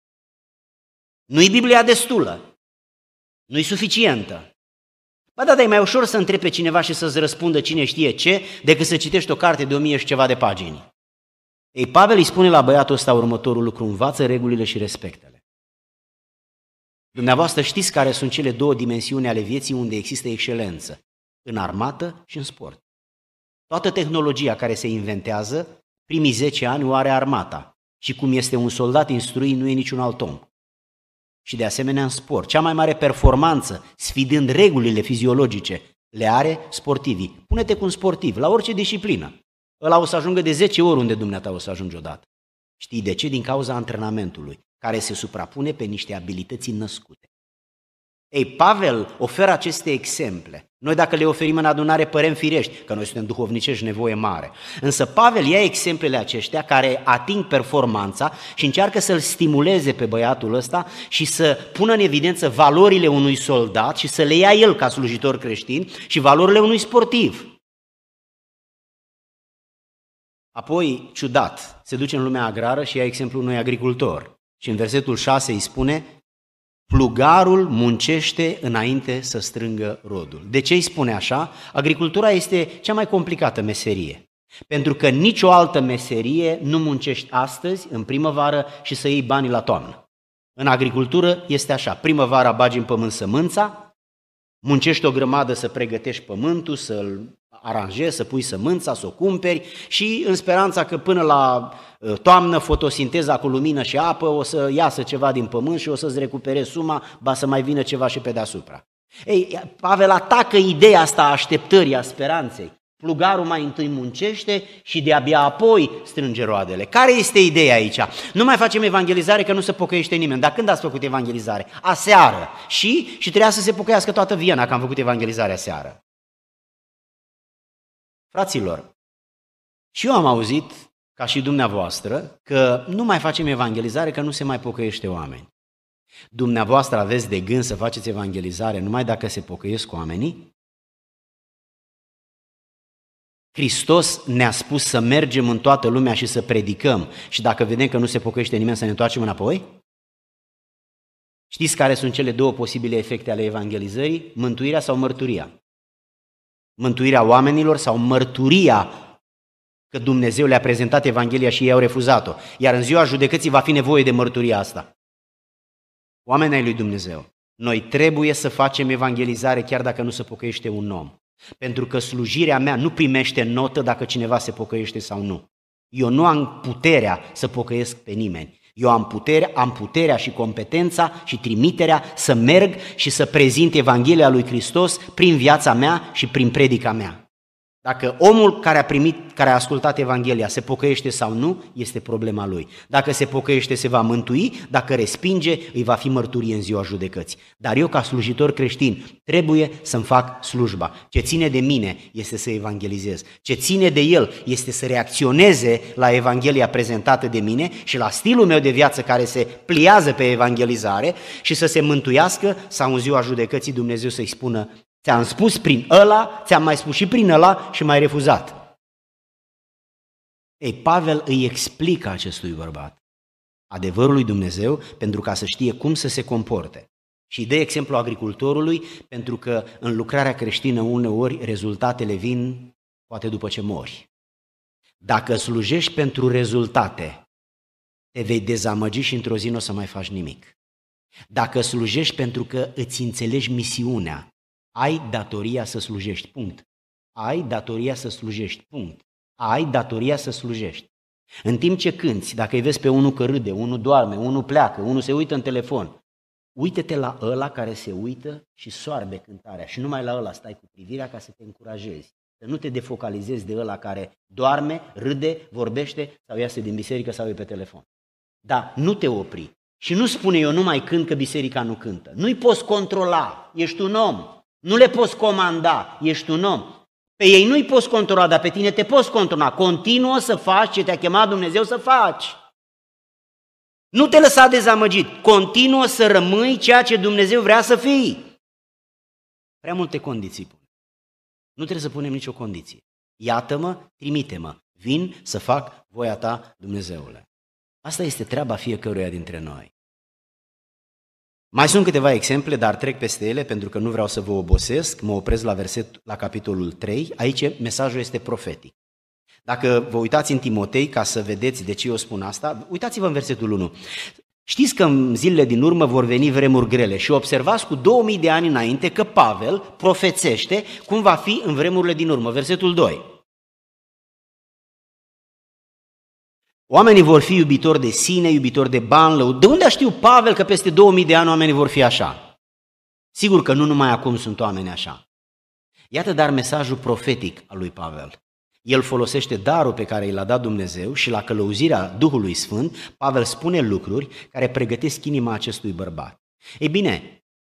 Nu-i Biblia destulă, nu-i suficientă. Ba da, dar e mai ușor să întrebi pe cineva și să-ți răspundă cine știe ce, decât să citești o carte de o mie și ceva de pagini. Ei, Pavel îi spune la băiatul ăsta următorul lucru, învață regulile și respectele. Dumneavoastră știți care sunt cele două dimensiuni ale vieții unde există excelență, în armată și în sport. Toată tehnologia care se inventează, primii zece ani o are armata și cum este un soldat instruit, nu e niciun alt om. Și de asemenea în sport. Cea mai mare performanță, sfidând regulile fiziologice, le are sportivii. Pune-te cu un sportiv, la orice disciplină. Ăla o să ajungă de zece ori unde dumneata o să ajungi odată. Știi de ce? Din cauza antrenamentului, care se suprapune pe niște abilități născute. Ei, Pavel oferă aceste exemple, Noi dacă le oferim în adunare părem firești, că noi suntem duhovnicești, nevoie mare. Însă Pavel ia exemplele aceștia care ating performanța și încearcă să-l stimuleze pe băiatul ăsta și să pună în evidență valorile unui soldat și să le ia el ca slujitor creștin și valorile unui sportiv. Apoi, ciudat, se duce în lumea agrară și ia exemplul unui agricultor. Și în versetul șase îi spune: plugarul muncește înainte să strângă rodul. De ce îi spune așa? Agricultura este cea mai complicată meserie. Pentru că nicio altă meserie nu muncești astăzi, în primăvară, și să iei banii la toamnă. În agricultură este așa: primăvara bagi în pământ sămânța, muncești o grămadă să pregătești pământul, să-l aranjezi, să pui sămânța, să o cumperi și în speranța că până la toamnă fotosinteza cu lumină și apă o să iasă ceva din pământ și o să-ți recuperezi suma, ba să mai vină ceva și pe deasupra. Ei, Pavel atacă ideea asta a așteptării, a speranței. Plugarul mai întâi muncește și de-abia apoi strânge roadele. Care este ideea aici? Nu mai facem evangelizare că nu se pocăiește nimeni. Dar când ați făcut evangelizare? Aseară. Și? Și trebuia să se pocăiască toată Viena că am făcut evangelizare aseară. Fraților, și eu am auzit, ca și dumneavoastră, că nu mai facem evangelizare că nu se mai pocăiește oameni. Dumneavoastră aveți de gând să faceți evangelizare numai dacă se pocăiesc oamenii? Hristos ne-a spus să mergem în toată lumea și să predicăm și dacă vedem că nu se pocăiește nimeni să ne întoarcem înapoi? Știți care sunt cele două posibile efecte ale evangelizării? Mântuirea sau mărturia? Mântuirea oamenilor sau mărturia că Dumnezeu le-a prezentat Evanghelia și ei au refuzat-o. Iar în ziua judecății va fi nevoie de mărturia asta. Oamenii ai lui Dumnezeu, noi trebuie să facem evangelizare chiar dacă nu se pocăiește un om. Pentru că slujirea mea nu primește notă dacă cineva se pocăiește sau nu. Eu nu am puterea să pocăiesc pe nimeni. Eu am puterea, am puterea și competența și trimiterea să merg și să prezint Evanghelia lui Hristos prin viața mea și prin predica mea. Dacă omul care a primit, care a ascultat Evanghelia se pocăiește sau nu, este problema lui. Dacă se pocăiește, se va mântui, dacă respinge, îi va fi mărturie în ziua judecății. Dar eu, ca slujitor creștin, trebuie să-mi fac slujba. Ce ține de mine este să evangelizez. Ce ține de el este să reacționeze la Evanghelia prezentată de mine și la stilul meu de viață care se pliază pe evangelizare și să se mântuiască sau în ziua judecății Dumnezeu să-i spună: ți-am spus prin ăla, ți-am mai spus și prin ăla și m-ai refuzat. Ei, Pavel îi explică acestui bărbat adevărul lui Dumnezeu pentru ca să știe cum să se comporte. Și îi dă exemplu agricultorului pentru că în lucrarea creștină uneori rezultatele vin poate după ce mori. Dacă slujești pentru rezultate, te vei dezamăgi și într-o zi nu o să mai faci nimic. Dacă slujești pentru că îți înțelegi misiunea, ai datoria să slujești, punct. Ai datoria să slujești, punct. Ai datoria să slujești. În timp ce cânți, dacă îi vezi pe unul că râde, unul doarme, unul pleacă, unul se uită în telefon, uite-te la ăla care se uită și soarbe cântarea și numai la ăla stai cu privirea ca să te încurajezi. Să nu te defocalizezi de ăla care doarme, râde, vorbește sau iasă din biserică sau e pe telefon. Dar nu te opri și nu spune eu nu mai cânt că biserica nu cântă. Nu-i poți controla, ești un om. Nu le poți comanda, ești un om. Pe ei nu-i poți controla, dar pe tine te poți controla. Continuă să faci ce te-a chemat Dumnezeu să faci. Nu te lăsa dezamăgit. Continuă să rămâi ceea ce Dumnezeu vrea să fii. Prea multe condiții pune. Nu trebuie să punem nicio condiție. Iată-mă, trimite-mă. Vin să fac voia ta, Dumnezeule. Asta este treaba fiecăruia dintre noi. Mai sunt câteva exemple, dar trec peste ele pentru că nu vreau să vă obosesc. Mă opresc la verset, la capitolul trei. Aici mesajul este profetic. Dacă vă uitați în Timotei ca să vedeți de ce eu spun asta, uitați-vă în versetul unu. Știți că în zilele din urmă vor veni vremuri grele și observați cu două mii de ani înainte că Pavel profețește cum va fi în vremurile din urmă. Versetul doi. Oamenii vor fi iubitori de sine, iubitori de bani. De unde știu Pavel că peste două mii de ani oamenii vor fi așa? Sigur că nu numai acum sunt oameni așa. Iată dar mesajul profetic al lui Pavel. El folosește darul pe care i l-a dat Dumnezeu și la călăuzirea Duhului Sfânt, Pavel spune lucruri care pregătesc inima acestui bărbat. Ei bine,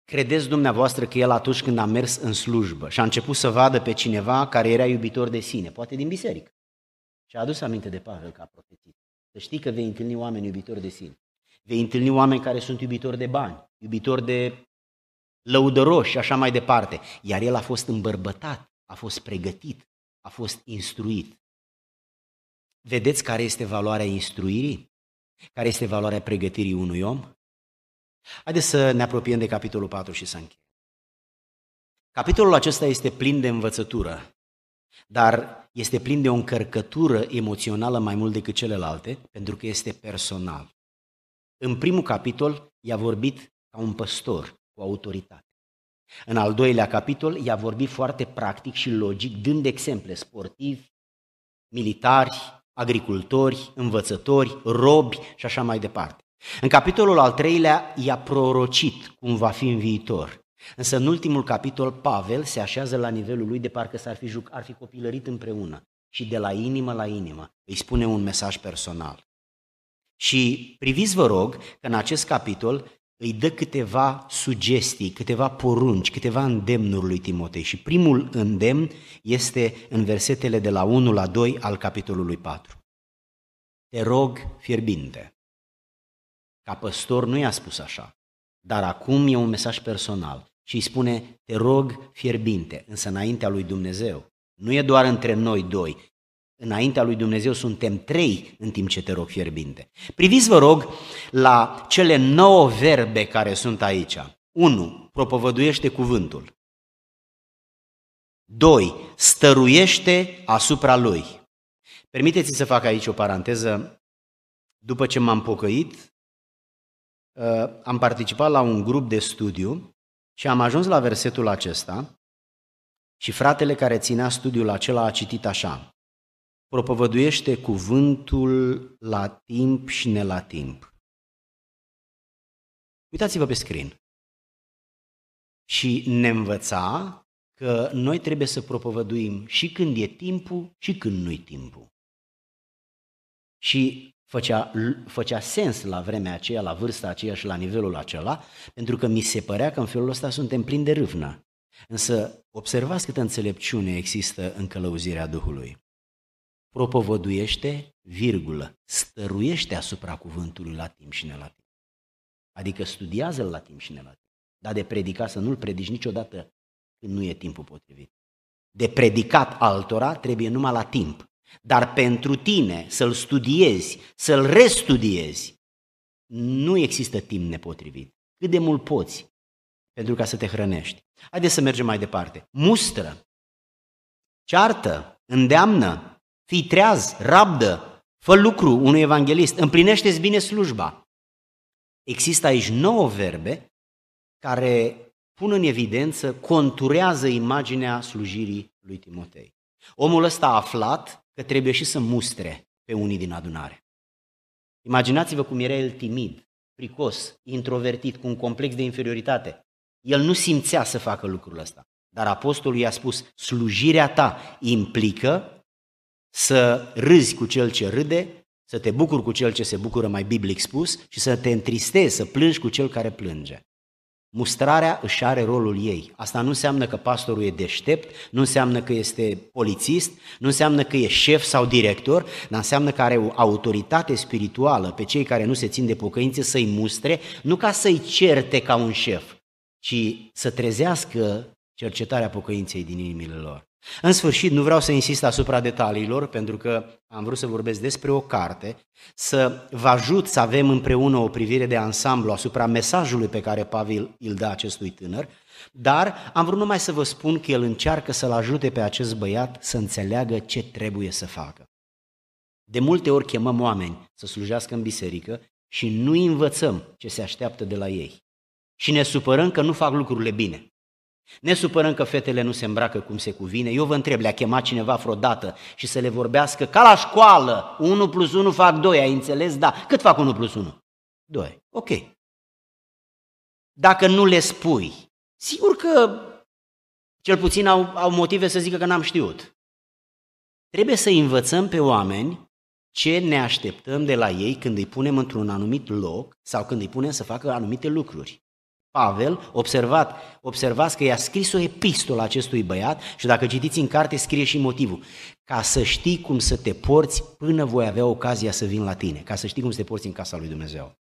credeți dumneavoastră că el atunci când a mers în slujbă și a început să vadă pe cineva care era iubitor de sine, poate din biserică, și a adus aminte de Pavel ca profetit. Să știi că vei întâlni oameni iubitori de sine. Vei întâlni oameni care sunt iubitori de bani, iubitori de lăudăroși și așa mai departe. Iar el a fost îmbărbătat, a fost pregătit, a fost instruit. Vedeți care este valoarea instruirii? Care este valoarea pregătirii unui om? Haideți să ne apropiem de capitolul patru și să încheiem. Capitolul acesta este plin de învățătură, dar este plin de o încărcătură emoțională mai mult decât celelalte, pentru că este personal. În primul capitol i-a vorbit ca un păstor, cu autoritate. În al doilea capitol i-a vorbit foarte practic și logic, dând exemple sportivi, militari, agricultori, învățători, robi și așa mai departe. În capitolul al treilea i-a prorocit cum va fi în viitor. Însă în ultimul capitol Pavel se așează la nivelul lui de parcă s-ar fi, juc, ar fi copilărit împreună și de la inimă la inimă îi spune un mesaj personal. Și priviți, vă rog, că în acest capitol îi dă câteva sugestii, câteva porunci, câteva îndemnuri lui Timotei. Și primul îndemn este în versetele de la unu la doi al capitolului patru. Te rog fierbinte. Ca păstor nu i-a spus așa, dar acum e un mesaj personal și îi spune, te rog fierbinte, însă înaintea lui Dumnezeu. Nu e doar între noi doi, înaintea lui Dumnezeu suntem trei în timp ce te rog fierbinte. Priviți, vă rog, la cele nouă verbe care sunt aici. unu. Propovăduiește cuvântul. doi. Stăruiește asupra lui. Permiteți-mi să fac aici o paranteză. După ce m-am pocăit, am participat la un grup de studiu și am ajuns la versetul acesta și fratele care ținea studiul acela a citit așa. Propovăduiește cuvântul la timp și ne la timp. Uitați-vă pe screen. Și ne învăța că noi trebuie să propovăduim și când e timpul și când nu-i timpul. Și făcea, făcea sens la vremea aceea, la vârsta aceea și la nivelul acela, pentru că mi se părea că în felul ăsta suntem plini de râvnă. Însă observați câtă înțelepciune există în călăuzirea Duhului. Propovăduiește, virgulă, stăruiește asupra cuvântului la timp și ne la timp. Adică studiază-l la timp și ne la timp. Dar de predicat să nu-l predici niciodată când nu e timpul potrivit. De predicat altora trebuie numai la timp. Dar pentru tine să-l studiezi, să-l restudiezi, nu există timp nepotrivit. Cât de mult poți pentru ca să te hrănești. Haideți să mergem mai departe. Mustră, ceartă, îndeamnă, fii treaz, rabdă, fă lucru unui evanghelist, împlinește-ți bine slujba. Există aici nouă verbe care pun în evidență, conturează imaginea slujirii lui Timotei. Omul ăsta a aflat că trebuie și să mustre pe unii din adunare. Imaginați-vă cum era el timid, fricos, introvertit, cu un complex de inferioritate. El nu simțea să facă lucrul ăsta, dar apostolul i-a spus, slujirea ta implică să râzi cu cel ce râde, să te bucuri cu cel ce se bucură, mai biblic spus, și să te întristezi, să plângi cu cel care plânge. Mustrarea își are rolul ei. Asta nu înseamnă că pastorul e deștept, nu înseamnă că este polițist, nu înseamnă că e șef sau director, dar înseamnă că are o autoritate spirituală pe cei care nu se țin de pocăință să-i mustre, nu ca să-i certe ca un șef, ci să trezească cercetarea pocăinței din inimile lor. În sfârșit, nu vreau să insist asupra detaliilor, pentru că am vrut să vorbesc despre o carte, să vă ajut să avem împreună o privire de ansamblu asupra mesajului pe care Pavel îl dă acestui tânăr, dar am vrut numai să vă spun că el încearcă să-l ajute pe acest băiat să înțeleagă ce trebuie să facă. De multe ori chemăm oameni să slujească în biserică și nu învățăm ce se așteaptă de la ei. Și ne supărăm că nu fac lucrurile bine. Ne supărăm că fetele nu se îmbracă cum se cuvine. Eu vă întreb, le-a chemat cineva vreodată și să le vorbească ca la școală, unu plus unu fac doi, ai înțeles? Da. Cât fac unu plus unu? doi. Ok. Dacă nu le spui, sigur că cel puțin au, au motive să zică că n-am știut. Trebuie să învățăm pe oameni ce ne așteptăm de la ei când îi punem într-un anumit loc sau când îi punem să facă anumite lucruri. Pavel, observat, observați că i-a scris o epistolă acestui băiat și dacă citiți în carte scrie și motivul. Ca să știi cum să te porți până voi avea ocazia să vin la tine, ca să știi cum să te porți în casa lui Dumnezeu.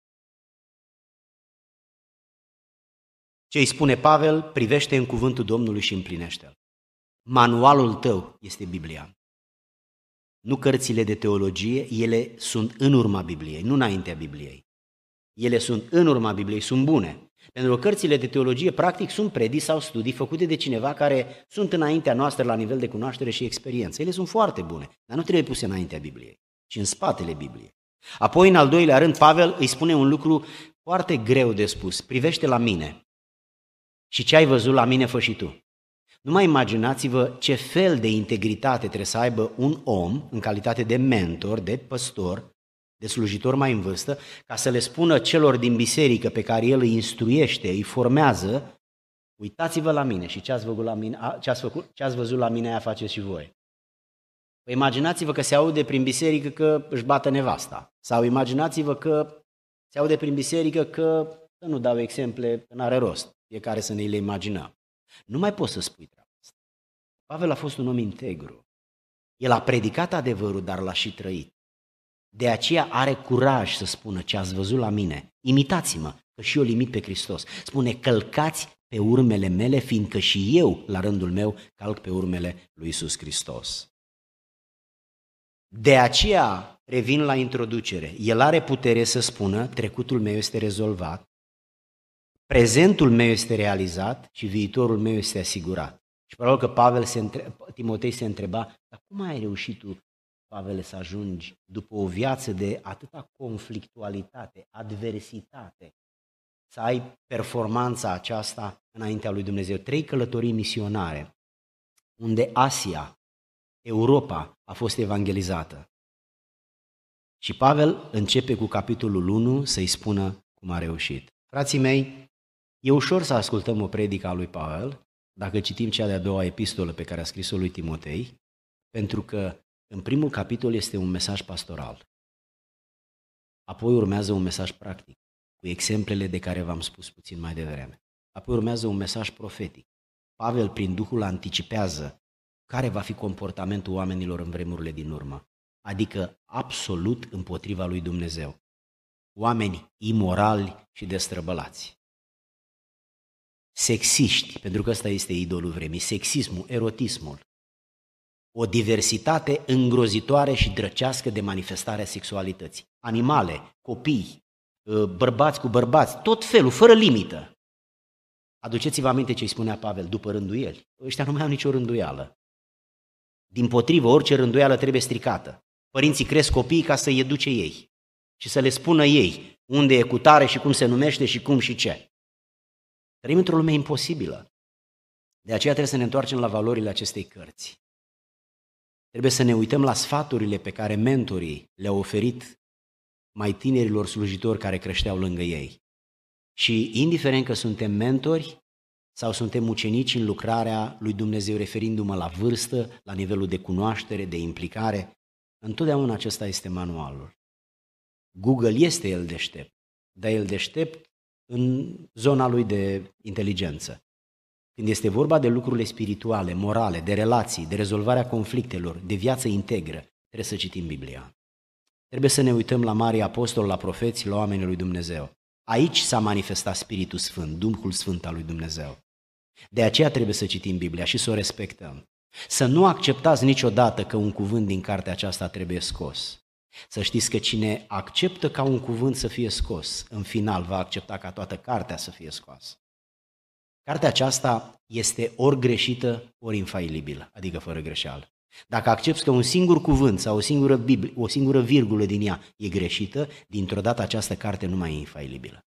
Ce îi spune Pavel, privește în cuvântul Domnului și împlinește-l. Manualul tău este Biblia. Nu cărțile de teologie, ele sunt în urma Bibliei, nu înaintea Bibliei. Ele sunt în urma Bibliei, sunt bune. Pentru că cărțile de teologie, practic, sunt predii sau studii făcute de cineva care sunt înaintea noastră la nivel de cunoaștere și experiență. Ele sunt foarte bune, dar nu trebuie puse înaintea Bibliei, ci în spatele Bibliei. Apoi, în al doilea rând, Pavel îi spune un lucru foarte greu de spus. Privește la mine și ce ai văzut la mine fă și tu. Nu mai imaginați-vă ce fel de integritate trebuie să aibă un om în calitate de mentor, de păstor, de slujitor mai în vârstă, ca să le spună celor din biserică pe care el îi instruiește, îi formează, uitați-vă la mine și ce ați văzut la mine, ce ați făcut, ce ați văzut la mine, aia faceți și voi. Păi imaginați-vă că se aude prin biserică că își bată nevasta, sau imaginați-vă că se aude prin biserică că, să nu dau exemple, că n-are rost, fiecare să ne le imaginăm. Nu mai poți să spui treaba asta. Pavel a fost un om integru. El a predicat adevărul, dar l-a și trăit. De aceea are curaj să spună ce ați văzut la mine. Imitați-mă, că și eu îl imit pe Hristos. Spune, călcați pe urmele mele, fiindcă și eu, la rândul meu, calc pe urmele lui Iisus Hristos. De aceea revin la introducere. El are putere să spună, trecutul meu este rezolvat, prezentul meu este realizat și viitorul meu este asigurat. Și probabil că Pavel se între... Timotei se întreba, dar cum ai reușit tu, Pavele, să ajungi după o viață de atâta conflictualitate, adversitate, să ai performanța aceasta înaintea lui Dumnezeu? Trei călătorii misionare, unde Asia, Europa a fost evangelizată. Și Pavel începe cu capitolul unu să-i spună cum a reușit. Frații mei, e ușor să ascultăm o predică a lui Pavel dacă citim cea de-a doua epistolă pe care a scris-o lui Timotei, pentru că în primul capitol este un mesaj pastoral. Apoi urmează un mesaj practic, cu exemplele de care v-am spus puțin mai devreme. Apoi urmează un mesaj profetic. Pavel, prin Duhul, anticipează care va fi comportamentul oamenilor în vremurile din urmă, adică absolut împotriva lui Dumnezeu. Oameni imorali și destrăbălați. Sexiști, pentru că ăsta este idolul vremii, sexismul, erotismul. O diversitate îngrozitoare și drăcească de manifestare a sexualității. Animale, copii, bărbați cu bărbați, tot felul, fără limită. Aduceți-vă aminte ce îi spunea Pavel, după rânduieli. Ăștia nu mai au nicio rânduială. Dimpotrivă, orice rânduială trebuie stricată. Părinții cresc copiii ca să-i educe ei și să le spună ei unde e cutare și cum se numește și cum și ce. Trăim într-o lume imposibilă. De aceea trebuie să ne întoarcem la valorile acestei cărți. Trebuie să ne uităm la sfaturile pe care mentorii le-au oferit mai tinerilor slujitori care creșteau lângă ei. Și indiferent că suntem mentori sau suntem ucenici în lucrarea lui Dumnezeu, referindu-mă la vârstă, la nivelul de cunoaștere, de implicare, întotdeauna acesta este manualul. Google este el deștept, dar el deștept în zona lui de inteligență. Când este vorba de lucrurile spirituale, morale, de relații, de rezolvarea conflictelor, de viață integră, trebuie să citim Biblia. Trebuie să ne uităm la marii apostoli, la profeți, la oamenii lui Dumnezeu. Aici s-a manifestat Spiritul Sfânt, Duhul Sfânt al lui Dumnezeu. De aceea trebuie să citim Biblia și să o respectăm. Să nu acceptați niciodată că un cuvânt din cartea aceasta trebuie scos. Să știți că cine acceptă ca un cuvânt să fie scos, în final va accepta ca toată cartea să fie scoasă. Cartea aceasta este ori greșită, ori infailibilă, adică fără greșeală. Dacă accepți că un singur cuvânt sau o singură, Biblie, o singură virgulă din ea e greșită, dintr-o dată această carte nu mai e infailibilă.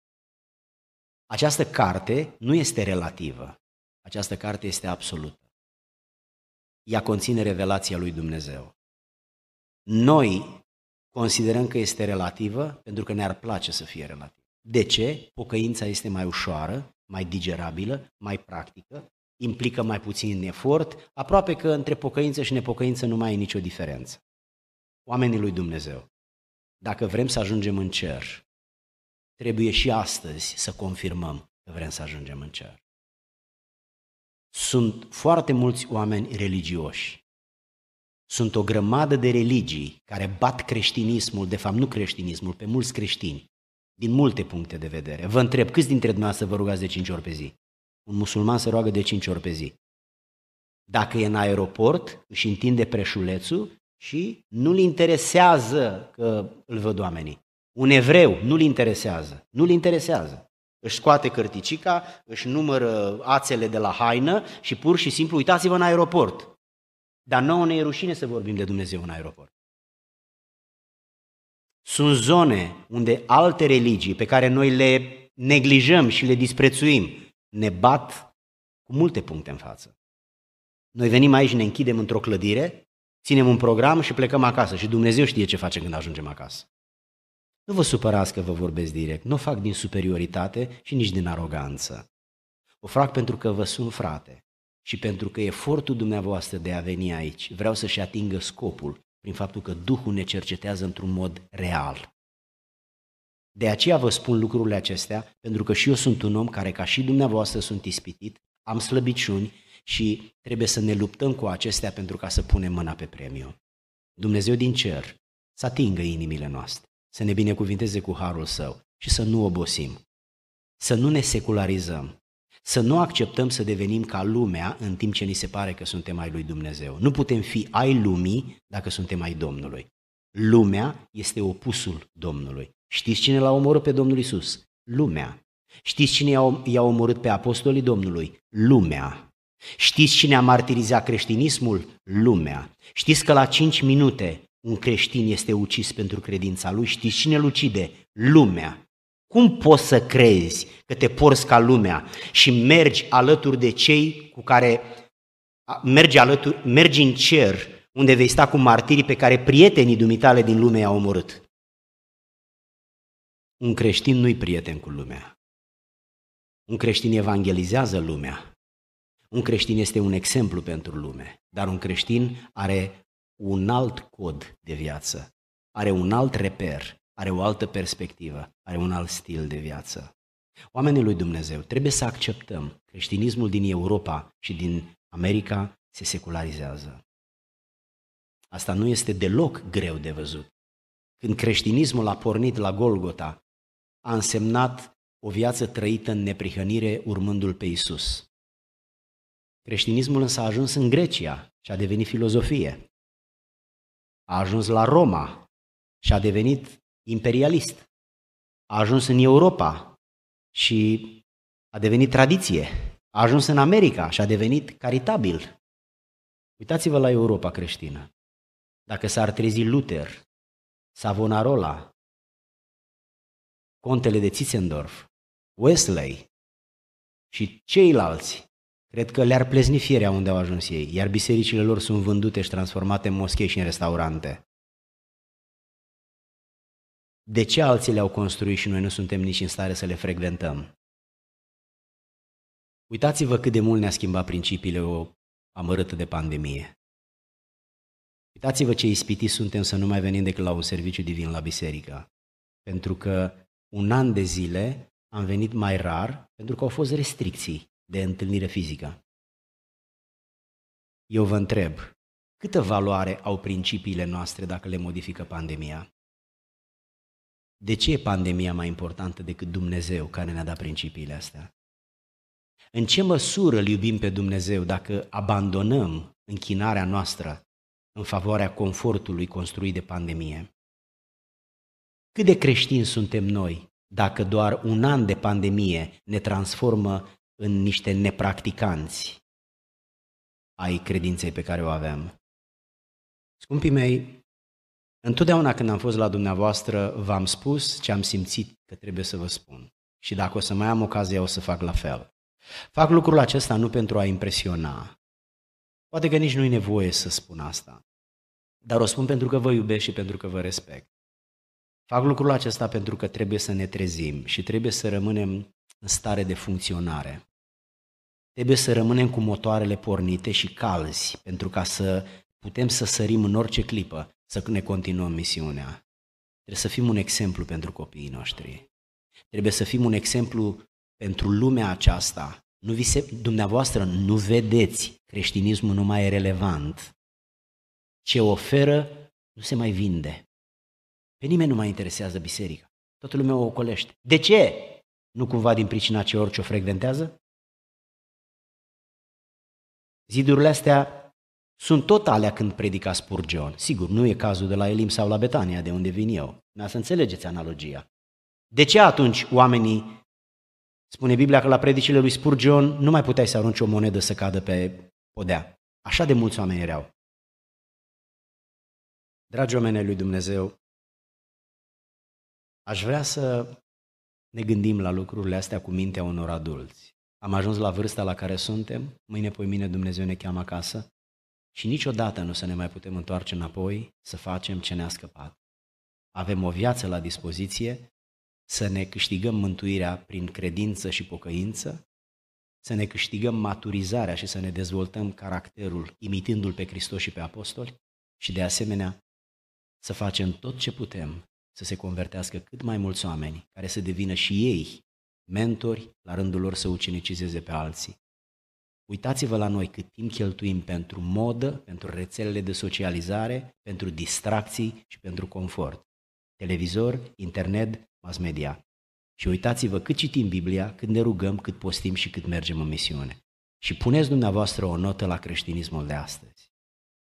Această carte nu este relativă, această carte este absolută. Ea conține revelația lui Dumnezeu. Noi considerăm că este relativă pentru că ne-ar place să fie relativă. De ce? Pocăința este mai ușoară, mai digerabilă, mai practică, implică mai puțin efort, aproape că între pocăință și nepocăință nu mai e nicio diferență. Oamenii lui Dumnezeu, dacă vrem să ajungem în cer, trebuie și astăzi să confirmăm că vrem să ajungem în cer. Sunt foarte mulți oameni religioși. Sunt o grămadă de religii care bat creștinismul, de fapt nu creștinismul, pe mulți creștini, din multe puncte de vedere. Vă întreb, câți dintre dumneavoastră vă rugați de cinci ori pe zi? Un musulman se roagă de cinci ori pe zi. Dacă e în aeroport, își întinde preșulețul și nu-l interesează că îl văd oamenii. Un evreu nu-l interesează, nu-l interesează. Își scoate cărticica, își numără ațele de la haină și pur și simplu uitați-vă în aeroport. Dar nouă ne e rușine să vorbim de Dumnezeu în aeroport. Sunt zone unde alte religii pe care noi le neglijăm și le disprețuim ne bat cu multe puncte în față. Noi venim aici, ne închidem într-o clădire, ținem un program și plecăm acasă și Dumnezeu știe ce facem când ajungem acasă. Nu vă supărați că vă vorbesc direct, nu o fac din superioritate și nici din aroganță. O fac pentru că vă sunt frate și pentru că efortul dumneavoastră de a veni aici vreau să-și atingă scopul prin faptul că Duhul ne cercetează într-un mod real. De aceea vă spun lucrurile acestea, pentru că și eu sunt un om care, ca și dumneavoastră, sunt ispitit, am slăbiciuni și trebuie să ne luptăm cu acestea pentru ca să punem mâna pe premiu. Dumnezeu din cer să atingă inimile noastre, să ne binecuvinteze cu harul Său și să nu obosim, să nu ne secularizăm, să nu acceptăm să devenim ca lumea în timp ce ni se pare că suntem ai lui Dumnezeu. Nu putem fi ai lumii dacă suntem ai Domnului. Lumea este opusul Domnului. Știți cine l-a omorât pe Domnul Iisus? Lumea. Știți cine i-a omorât pe apostolii Domnului? Lumea. Știți cine a martirizat creștinismul? Lumea. Știți că la cinci minute un creștin este ucis pentru credința lui? Știți cine îl ucide? Lumea. Cum poți să crezi că te porți ca lumea și mergi alături de cei cu care mergi, alături, mergi în cer, unde vei sta cu martirii pe care prietenii dumitale din lume i-au omorât? Un creștin nu-i prieten cu lumea. Un creștin evangelizează lumea. Un creștin este un exemplu pentru lume, dar un creștin are un alt cod de viață, are un alt reper, are o altă perspectivă, are un alt stil de viață. Oamenii lui Dumnezeu, trebuie să acceptăm, creștinismul din Europa și din America se secularizează. Asta nu este deloc greu de văzut. Când creștinismul a pornit la Golgota, a însemnat o viață trăită în neprihănire urmându-L pe Iisus. Creștinismul însă a ajuns în Grecia și a devenit filozofie. A ajuns la Roma și a devenit imperialist. A ajuns în Europa și a devenit tradiție. A ajuns în America și a devenit caritabil. Uitați-vă la Europa creștină. Dacă s-ar trezi Luther, Savonarola, contele de Zinzendorf, Wesley și ceilalți, cred că le-ar plezni firea unde au ajuns ei, iar bisericile lor sunt vândute și transformate în moschei și în restaurante. De ce alții le-au construit și noi nu suntem nici în stare să le frecventăm? Uitați-vă cât de mult ne-a schimbat principiile o amărâtă de pandemie. Uitați-vă ce ispitiți suntem să nu mai venim decât la un serviciu divin la biserică. Pentru că un an de zile am venit mai rar, pentru că au fost restricții de întâlnire fizică. Eu vă întreb, câtă valoare au principiile noastre dacă le modifică pandemia? De ce e pandemia mai importantă decât Dumnezeu care ne-a dat principiile astea? În ce măsură îl iubim pe Dumnezeu dacă abandonăm închinarea noastră în favoarea confortului construit de pandemie? Cât de creștini suntem noi dacă doar un an de pandemie ne transformă în niște nepracticanți ai credinței pe care o avem? Scumpii mei, întotdeauna când am fost la dumneavoastră, v-am spus ce am simțit că trebuie să vă spun. Și dacă o să mai am ocazia, o să fac la fel. Fac lucrul acesta nu pentru a impresiona. Poate că nici nu e nevoie să spun asta. Dar o spun pentru că vă iubesc și pentru că vă respect. Fac lucrul acesta pentru că trebuie să ne trezim și trebuie să rămânem în stare de funcționare. Trebuie să rămânem cu motoarele pornite și calzi pentru ca să putem să sărim în orice clipă, să ne continuăm misiunea. Trebuie să fim un exemplu pentru copiii noștri. Trebuie să fim un exemplu pentru lumea aceasta. Nu vi se, dumneavoastră nu vedeți, creștinismul nu mai e relevant. Ce oferă nu se mai vinde. Pe nimeni nu mai interesează biserica. Toată lumea o ocolește. De ce? Nu cumva din pricina ce orice o frecventează? Zidurile astea sunt tot alea când predica Spurgeon. Sigur, nu e cazul de la Elim sau la Betania, de unde vin eu. Dar să înțelegeți analogia. De ce atunci oamenii, spune Biblia că la predicile lui Spurgeon nu mai puteai să arunci o monedă să cadă pe podea. Așa de mulți oameni erau. Dragi oameni ai lui Dumnezeu, aș vrea să ne gândim la lucrurile astea cu mintea unor adulți. Am ajuns la vârsta la care suntem, mâine poi mine Dumnezeu ne cheamă acasă și niciodată nu să ne mai putem întoarce înapoi să facem ce ne-a scăpat. Avem o viață la dispoziție, să ne câștigăm mântuirea prin credință și pocăință, să ne câștigăm maturizarea și să ne dezvoltăm caracterul imitându-L pe Hristos și pe apostoli și de asemenea să facem tot ce putem să se convertească cât mai mulți oameni care să devină și ei mentori, la rândul lor să ucenicizeze pe alții. Uitați-vă la noi cât timp cheltuim pentru modă, pentru rețelele de socializare, pentru distracții și pentru confort. Televizor, internet, mass media. Și uitați-vă cât citim Biblia, cât ne rugăm, cât postim și cât mergem în misiune. Și puneți dumneavoastră o notă la creștinismul de astăzi.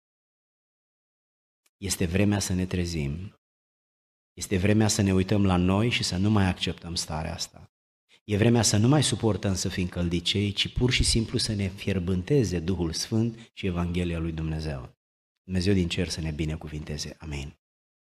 Este vremea să ne trezim. Este vremea să ne uităm la noi și să nu mai acceptăm starea asta. E vremea să nu mai suportăm să fim căldicei, ci pur și simplu să ne fierbânteze Duhul Sfânt și Evanghelia lui Dumnezeu. Dumnezeu din cer să ne binecuvinteze. Amin.